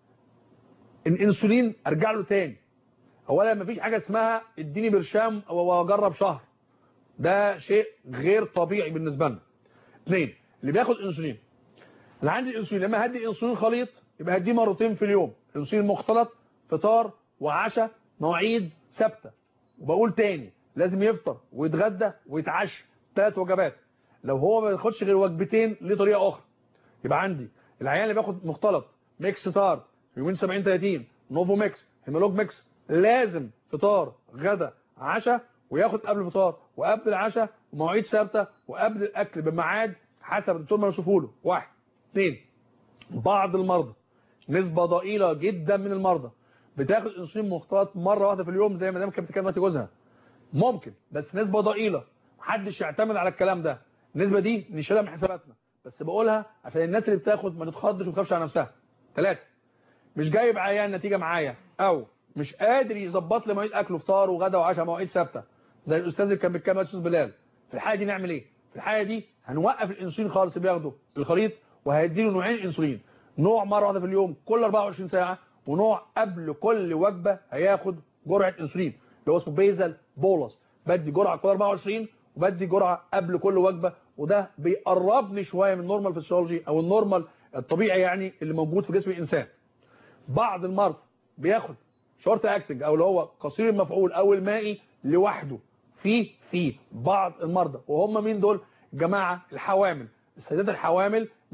الانسولين ارجع له تاني، اولا مفيش حاجه اسمها اديني برشام واجرب شهر، ده شيء غير طبيعي بالنسبه لنا. اثنين، اللي بياخد انسولين، انا عندي انسولين لما هدي انسولين خليط يبقى هديه مرتين في اليوم، انسولين مختلط فطار وعشاء مواعيد ثابته. وبقول تاني لازم يفطر ويتغدى ويتعشى ثلاث وجبات، لو هو ما بياخدش غير وجبتين ليه طريقه اخرى. يبقى عندي العيان اللي بياخد مختلط ميكس ستارت يومين سبعين تلاتين نوفو ميكس هيمولوج ميكس، لازم فطار غدا عشاء، وياخد قبل الفطار وقبل العشاء ومواعيد ثابته، وقبل الاكل بميعاد حسب الدكتور ما يشوفه له. واحد. اثنين، بعض المرضى نسبه ضئيله جدا من المرضى بتاخد انسولين مختلط مره واحده في اليوم زي ما دام كانت بتتكلم دلوقتي جوزها، ممكن، بس نسبه ضئيله، محدش يعتمد على الكلام ده. النسبه دي نشيلها من حساباتنا، بس بقولها عشان الناس اللي بتاخد ما تتخضش وما تخافش على نفسها. ثلاثة، مش جايب عيان نتيجه معايا او مش قادر يظبط لي مواعيد اكله فطار وغدا وعشاء مواعيد ثابته زي الاستاذ اللي كان بيتكلم استاذ بلال. في الحاله دي نعمل ايه؟ في الحاله دي هنوقف الانسولين خالص اللي بياخده الخليط، وهيديله نوعين انسولين، نوع مره واحده في اليوم كل أربعة وعشرين ساعه، ونوع قبل كل وجبه هياخد جرعه انسولين اللي هو اسمه بيزل بولس، بدي جرعه كل أربعة وعشرين وبدي جرعه قبل كل وجبه، وده بيقربني شويه من النورمال فيسيولوجي او النورمال الطبيعي يعني اللي موجود في جسم الانسان. بعض المرضى بياخد شورت اكتنج او اللي هو قصير المفعول او المائي لوحده، في في بعض المرضى، وهم مين دول؟ جماعه الحوامل. السيدات الحوامل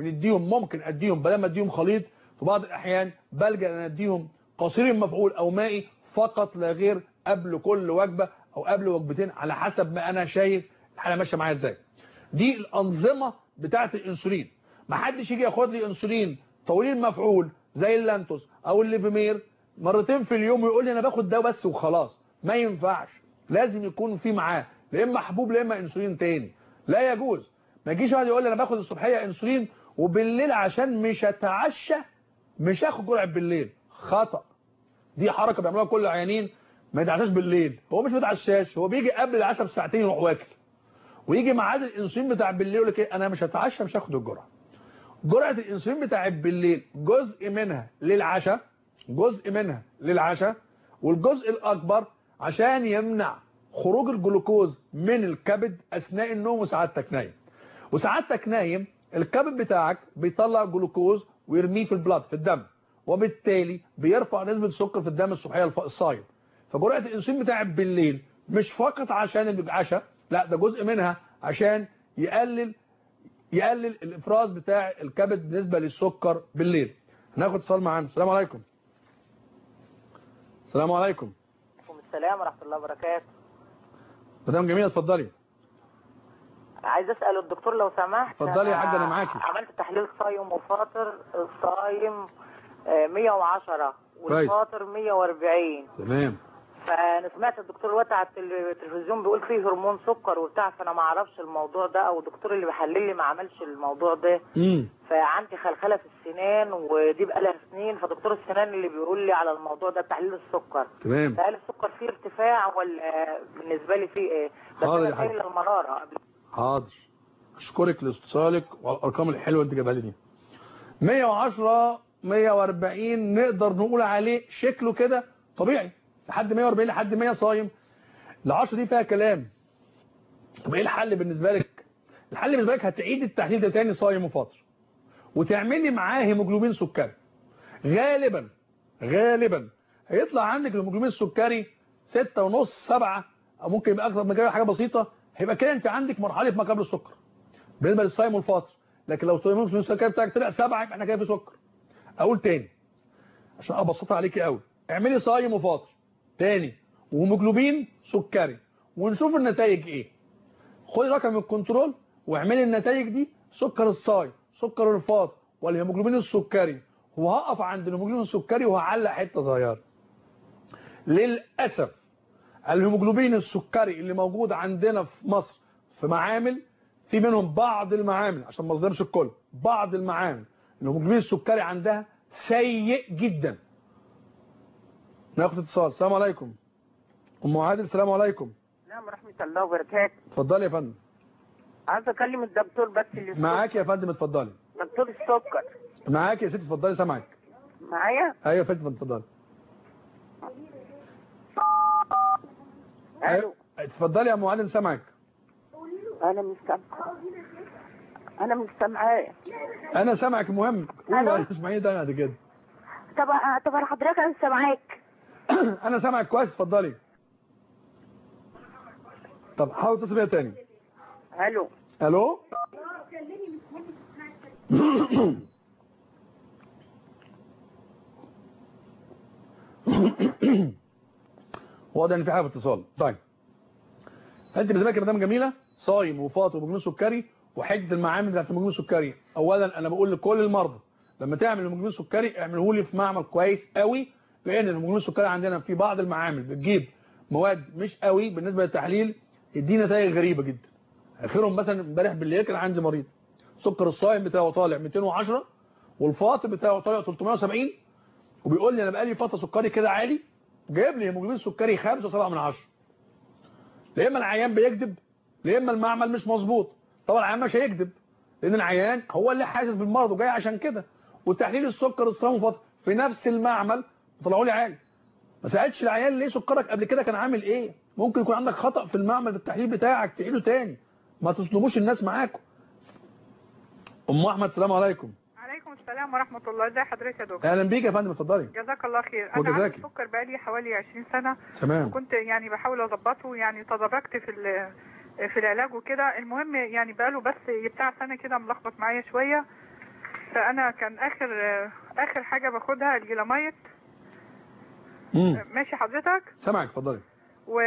بنديهم ممكن اديهم بدل ما اديهم خليط في بعض الاحيان بلجأ ان اديهم قصير المفعول او مائي فقط لا غير قبل كل وجبه او قبل وجبتين على حسب ما انا شايف الحاله ماشيه معايا ازاي. دي الانظمه بتاعه الانسولين. ما حدش يجي ياخد لي انسولين طويل المفعول زي اللانتوس او الليفيمير مرتين في اليوم ويقول لي انا باخد ده بس وخلاص. ما ينفعش، لازم يكون في معاه لا اما حبوب لا اما انسولين تاني. لا يجوز. ما يجيش واحد يقول لي انا باخد الصبحيه انسولين وبالليل عشان مش هتعشى مش هاخد جرعه بالليل. خطأ. دي حركه بيعملوها كل العيانين. ما يتعشاش بالليل، هو مش بيتعشاش، هو بيجي قبل العشاء بساعتين يروح واكل. ويجي ميعاد الانسولين بتاع بالليل يقول لك ايه انا مش هتعشى مش هاخد الجرعه. جرعه الانسولين بتاع بالليل جزء منها للعشاء، جزء منها للعشاء، والجزء الاكبر عشان يمنع خروج الجلوكوز من الكبد اثناء النوم وسعادتك نايم. وسعادتك نايم الكبد بتاعك بيطلع جلوكوز ويرميه في البلاد في الدم، وبالتالي بيرفع نسبه السكر في الدم الصبحيه الصايم. فجرعه الانسولين بتاع بالليل مش فقط عشان العشاء، لا ده جزء منها عشان يقلل يقلل الافراز بتاع الكبد بالنسبه للسكر بالليل. هناخد اتصال معانا. السلام عليكم. السلام عليكم. وعليكم السلام ورحمه الله وبركاته. مدام جميله اتفضلي. عايز اسال الدكتور لو سمحت. اتفضلي يا حاجه انا معاكي. عملت تحليل صايم وفاطر. الصايم مية وعشرة والفاطر مية واربعين. تمام. فانا سمعت الدكتور وقت على التلفزيون بيقول فيه هرمون سكر وبتاع، فانا ما اعرفش الموضوع ده، او الدكتور اللي بيحلل لي ما عملش الموضوع ده. امم فعندي خلخله في السنان ودي بقى لها سنين، فدكتور السنان اللي بيقول لي على الموضوع ده تحليل السكر. تمام. فهل السكر فيه ارتفاع ولا بالنسبه لي فيه ايه؟ بس انا خايف المراره قبل. حاضر. اشكرك لاتصالك وعلى الارقام الحلوه اللي انت جايبها لي دي. مية وعشرة مية واربعين نقدر نقول عليه شكله كده طبيعي، لحد مية واربعين لحد مية صايم. العشرة دي فيها كلام. طب ايه الحل بالنسبه لك؟ الحل بالنسبه لك هتعيد التحليل ده تاني صايم وفاطر، وتعملي معاه هيموجلوبين سكري. غالبا غالبا هيطلع عندك الهيموجلوبين السكري ستة ونص سبعة، او ممكن يبقى اكتر من كده حاجه بسيطه. هيبقى كده انت عندك مرحله ما قبل السكر بالنسبه للصايم والفاطر. لكن لو الهيموجلوبين السكري بتاعك طلع سبعة يبقى احنا كده في سكر. اقول تاني عشان ابسطها عليكي قوي، اعملي صايم وفاطر تاني وهيموجلوبين سكري ونشوف النتائج ايه. خدي رقم الكنترول واعملي النتائج دي، سكر الصايم، سكر الفاطر، والهيموجلوبين السكري. وهقف عند الهيموجلوبين السكري وهعلق حته صغيره. للاسف الهيموجلوبين السكري اللي موجود عندنا في مصر في معامل، في منهم بعض المعامل عشان ما اظلمش الكل، بعض المعامل الهيموجلوبين السكري عندها سيء جدا. ناخد اتصال. السلام عليكم. ام عادل. السلام عليكم. السلام ورحمه الله وبركاته. اتفضلي يا فندم. عايز اكلم الدكتور بس اللي معاك يا فندم اتفضلي. دكتور السكر. معاك يا ستي اتفضلي سامعك. معايا؟ ايوه يا فندم اتفضلي. الو. اتفضلي يا ام عادل سامعك. انا مش سامعه. انا مش سامعاه. انا سامعك. المهم قولي اسمعيني ده بعد كده. طب طب حضرتك انا سامعاك. انا سامعك كويس اتفضلي. طب حاول تتصل بيا تاني. الو. الو. واضح ان في حاجه في اتصال. طيب انت بالنسبه لك يا مدام جميله صايم وفاطر ومجنون سكري وحده المعامل بتاعت المجنون السكري. اولا انا بقول لكل المرضى لما تعمل المجنون السكري اعمله لي في معمل كويس قوي، لان المجنون السكري عندنا في بعض المعامل بتجيب مواد مش قوي بالنسبه للتحليل يدي نتائج غريبه جدا. اخرهم مثلا امبارح بالليل كان عندي مريض سكر الصايم بتاعه طالع مئتين وعشرة والفاطر بتاعه طالع ثلاثمائة وسبعين، وبيقول لي انا بقالي فتره سكري كده عالي، جايب لي هيموجلوبين سكري خمسة وسبعة من عشرة. لا اما العيان بيكذب، لا اما المعمل مش مظبوط. طبعا العيان مش هيكذب لان العيان هو اللي حاسس بالمرض وجاي عشان كده. وتحليل السكر الصايم والفاطر في نفس المعمل طلعوا لي عالي. ما ساعدش العيان ليه سكرك قبل كده كان عامل ايه. ممكن يكون عندك خطأ في المعمل التحليل بتاعك تعيده تاني، ما تصدموش الناس معاكم. ام احمد. السلام عليكم. عليكم السلام ورحمه الله. ازي حضرتك يا دكتور؟ اهلا بيك يا فندم اتفضلي. جزاك الله خير. انا عندي سكر بقالي حوالي عشرين سنه. تمام. وكنت يعني بحاول اظبطه، يعني تدرجت في في العلاج وكده. المهم يعني بقاله بس بتاع سنه كده ملخبط معايا شويه. فانا كان اخر اخر حاجه باخدها الجلامايت. امم ماشي حضرتك؟ سامعك اتفضلي. و...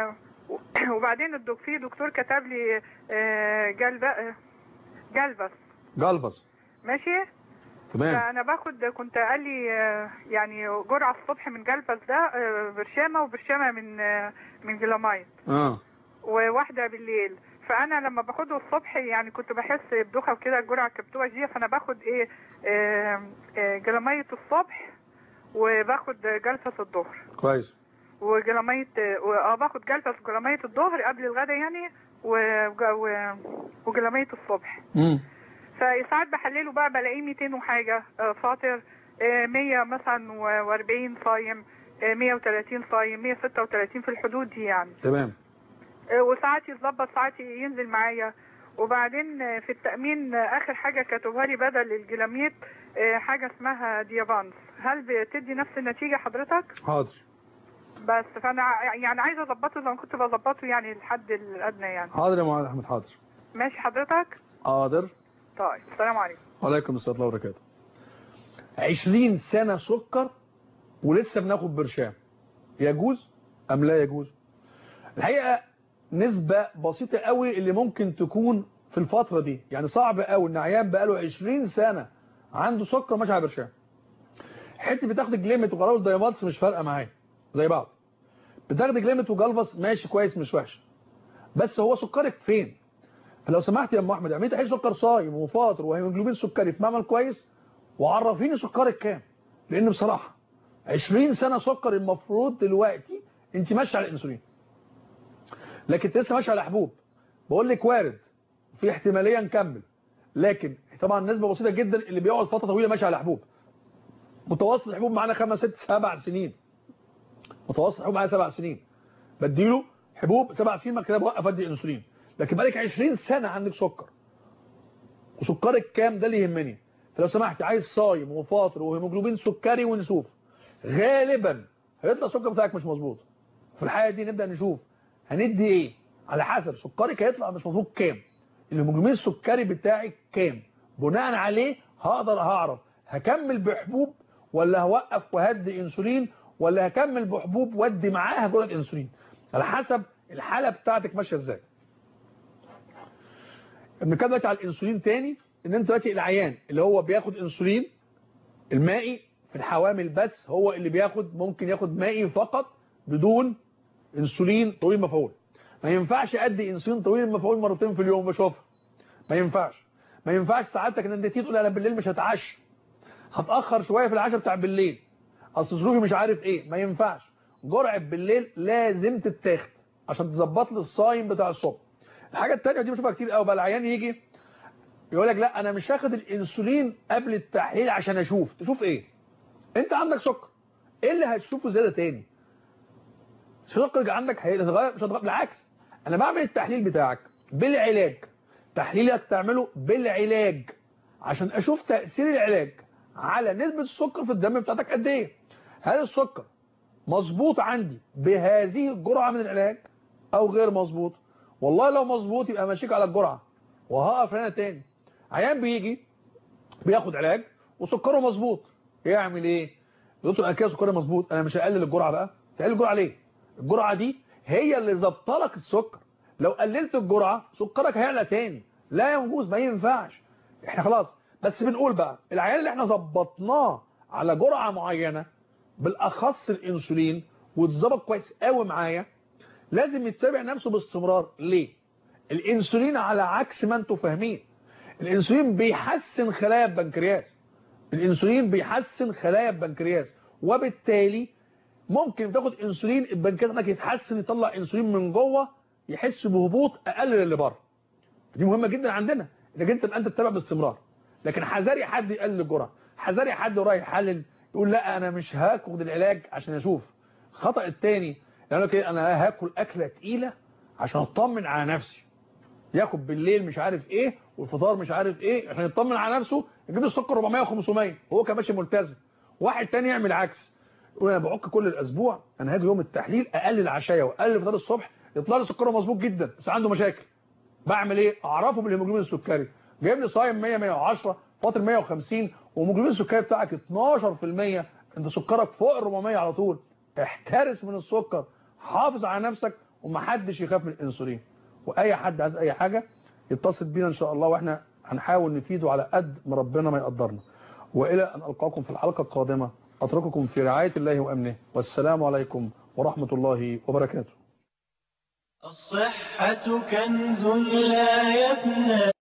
وبعدين الدك... في دكتور كتب لي آه، جلب جلبس جلبس ماشي. تمام. فانا باخد كنت قال لي آه، يعني جرعه الصبح من جلبس ده آه، برشامه وبرشامه من آه، من جلامايت اه وواحده بالليل. فانا لما باخده الصبح يعني كنت بحس بدوخه وكده، الجرعه كانت بتبقى شديده، فانا باخد ايه آه، آه، جلامايت الصبح وباخد جلسه الظهر. كويس. وجلاميت اه باخد جلسه جلاميت الظهر قبل الغداء يعني و... و... وجلاميت الصبح. امم فساعات بحلله بقى بلاقيه مئتين وحاجه فاطر، مية مثلا وأربعين صايم، مية وتلاتين صايم، مية وستة وتلاتين في الحدود دي يعني. تمام. وساعات يتظبط ساعات ينزل معايا. وبعدين في التأمين آخر حاجة كاتبها لي بدل الجلاميت حاجة اسمها ديابانس، هل بتدي نفس النتيجة حضرتك؟ حاضر. بس فأنا يعني عايزة أظبطه زي ما كنت بظبطه يعني الحد الأدنى يعني. حاضر يا معالي أحمد حاضر. ماشي حضرتك؟ حاضر. طيب السلام عليكم. وعليكم السلام ورحمة الله وبركاته. عشرين سنة سكر ولسه بناخد برشام، يجوز أم لا يجوز؟ الحقيقة نسبة بسيطة قوي اللي ممكن تكون في الفترة دي، يعني صعب قوي ان عيان بقاله عشرين سنة عنده سكر ماشي على برشام. حته بتاخد جليمت وجلبس دايماتس مش فارقه معايا زي بعض. بتاخد جليمت وجلبس ماشي كويس مش وحش، بس هو سكرك فين؟ فلو سمحت يا ام احمد اعملي تحليل سكر صايم وفاطر وهيموجلوبين سكري في معمل كويس وعرفيني سكرك كام، لان بصراحه عشرين سنة سكر المفروض دلوقتي انت ماشيه على الانسولين، لكن انت لسه ماشيه على حبوب. بقول لك وارد في احتماليه نكمل، لكن طبعا نسبه بسيطه جدا اللي بيقعد فتره طويله ماشي على حبوب. متوسط الحبوب معانا خمس ست سبع سنين، متوسط الحبوب معايا سبع سنين، بديله حبوب سبع سنين ما كده بوقف ادي انسولين. لكن بقالك عشرين سنة عندك سكر وسكرك كام ده اللي يهمني. فلو سمحت عايز صايم وفاطر وهيموجلوبين سكري ونشوف، غالبا هيطلع السكر بتاعك مش مظبوط. في الحاله دي نبدا نشوف هندي ايه على حسب سكرك هيطلع مش مظبوط كام، الهيموجلوبين السكري بتاعك كام، بناء عليه هقدر هعرف هكمل بحبوب ولا هوقف وهدي انسولين ولا هكمل بحبوب وادي معاها جرعه انسولين، على حسب الحاله بتاعتك ماشيه ازاي. بنتكلم دلوقتي على الانسولين تاني، ان انت دلوقتي العيان اللي هو بياخد انسولين المائي في الحوامل بس هو اللي بياخد، ممكن ياخد مائي فقط بدون انسولين طويل المفعول. ما ينفعش ادي انسولين طويل المفعول مرتين في اليوم بشوفها، ما ينفعش. ما ينفعش سعادتك ان انت تيجي تقول انا بالليل مش هتعشى، هتاخر شويه في العشاء بتاع بالليل، اصل ظروفي مش عارف ايه، ما ينفعش. جرعه بالليل لازم تتاخد عشان تظبط لي الصايم بتاع الصبح. الحاجه الثانيه دي بشوفها كتير قوي بقى، العيان يجي يقول لك لا انا مش هاخد الانسولين قبل التحليل عشان اشوف. تشوف ايه؟ انت عندك سكر، ايه اللي هتشوفه زياده تاني؟ سكرك عندك هيتغير مش هتغير، بالعكس انا بعمل التحليل بتاعك بالعلاج، تحليلك تعمله بالعلاج عشان اشوف تاثير العلاج على نسبه السكر في الدم بتاعتك قد ايه. هل السكر مظبوط عندي بهذه الجرعه من العلاج او غير مظبوط؟ والله لو مظبوط يبقى ماشيك على الجرعه وهقف هنا تاني. عيان بيجي بياخد علاج وسكره مظبوط، يعمل ايه؟ دكتور انا كده سكري مظبوط، انا مش هقلل الجرعه بقى. تقلل الجرعه ليه؟ الجرعه دي هي اللي ظابطه لك السكر، لو قللت الجرعه سكرك هيعلى تاني. لا يجوز، ما ينفعش. احنا خلاص بس بنقول بقى العيان اللي احنا ظبطناه على جرعه معينه بالاخص الانسولين واتظبط كويس قوي معايا، لازم يتبع نفسه باستمرار. ليه؟ الانسولين على عكس ما انتم فاهمين، الانسولين بيحسن خلايا البنكرياس، الانسولين بيحسن خلايا البنكرياس، وبالتالي ممكن تاخد انسولين البنكرياس انك يتحسن يطلع انسولين من جوه يحس بهبوط اقل من اللي بره. دي مهمه جدا عندنا انك انت تبقى انت تتابع باستمرار. لكن حذاري حد يقلل الجرعه، حذاري حد رايح يحلل يقول لا انا مش هاخد العلاج عشان اشوف. الخطا الثاني يعني كده انا هاكل اكله تقيله عشان اطمن على نفسي، ياكل بالليل مش عارف ايه والفطار مش عارف ايه عشان يطمن على نفسه، يجيب السكر أربعمية وخمسمية وهو كان ماشي ملتزم. واحد تاني يعمل عكس، يقول انا بعك كل الاسبوع، انا هاجي يوم التحليل اقلل عشايا واقلل فطار الصبح يطلع لي سكره مظبوط جدا بس عنده مشاكل. بعمل ايه؟ اعرفه بالهيموجلوبين السكري، جايب لي صايم مية مية وعشرة فاطر مية وخمسين وهيموجلوبين السكري بتاعك اتناشر في المية، انت سكرك فوق ال أربعمية على طول. احترس من السكر، حافظ على نفسك، ومحدش يخاف من الانسولين. واي حد عايز اي حاجه يتصل بينا ان شاء الله، واحنا هنحاول نفيده على قد ما ربنا ما يقدرنا. والى ان القاكم في الحلقه القادمه اترككم في رعايه الله وامنه، والسلام عليكم ورحمه الله وبركاته. الصحة كنز لا يفنى.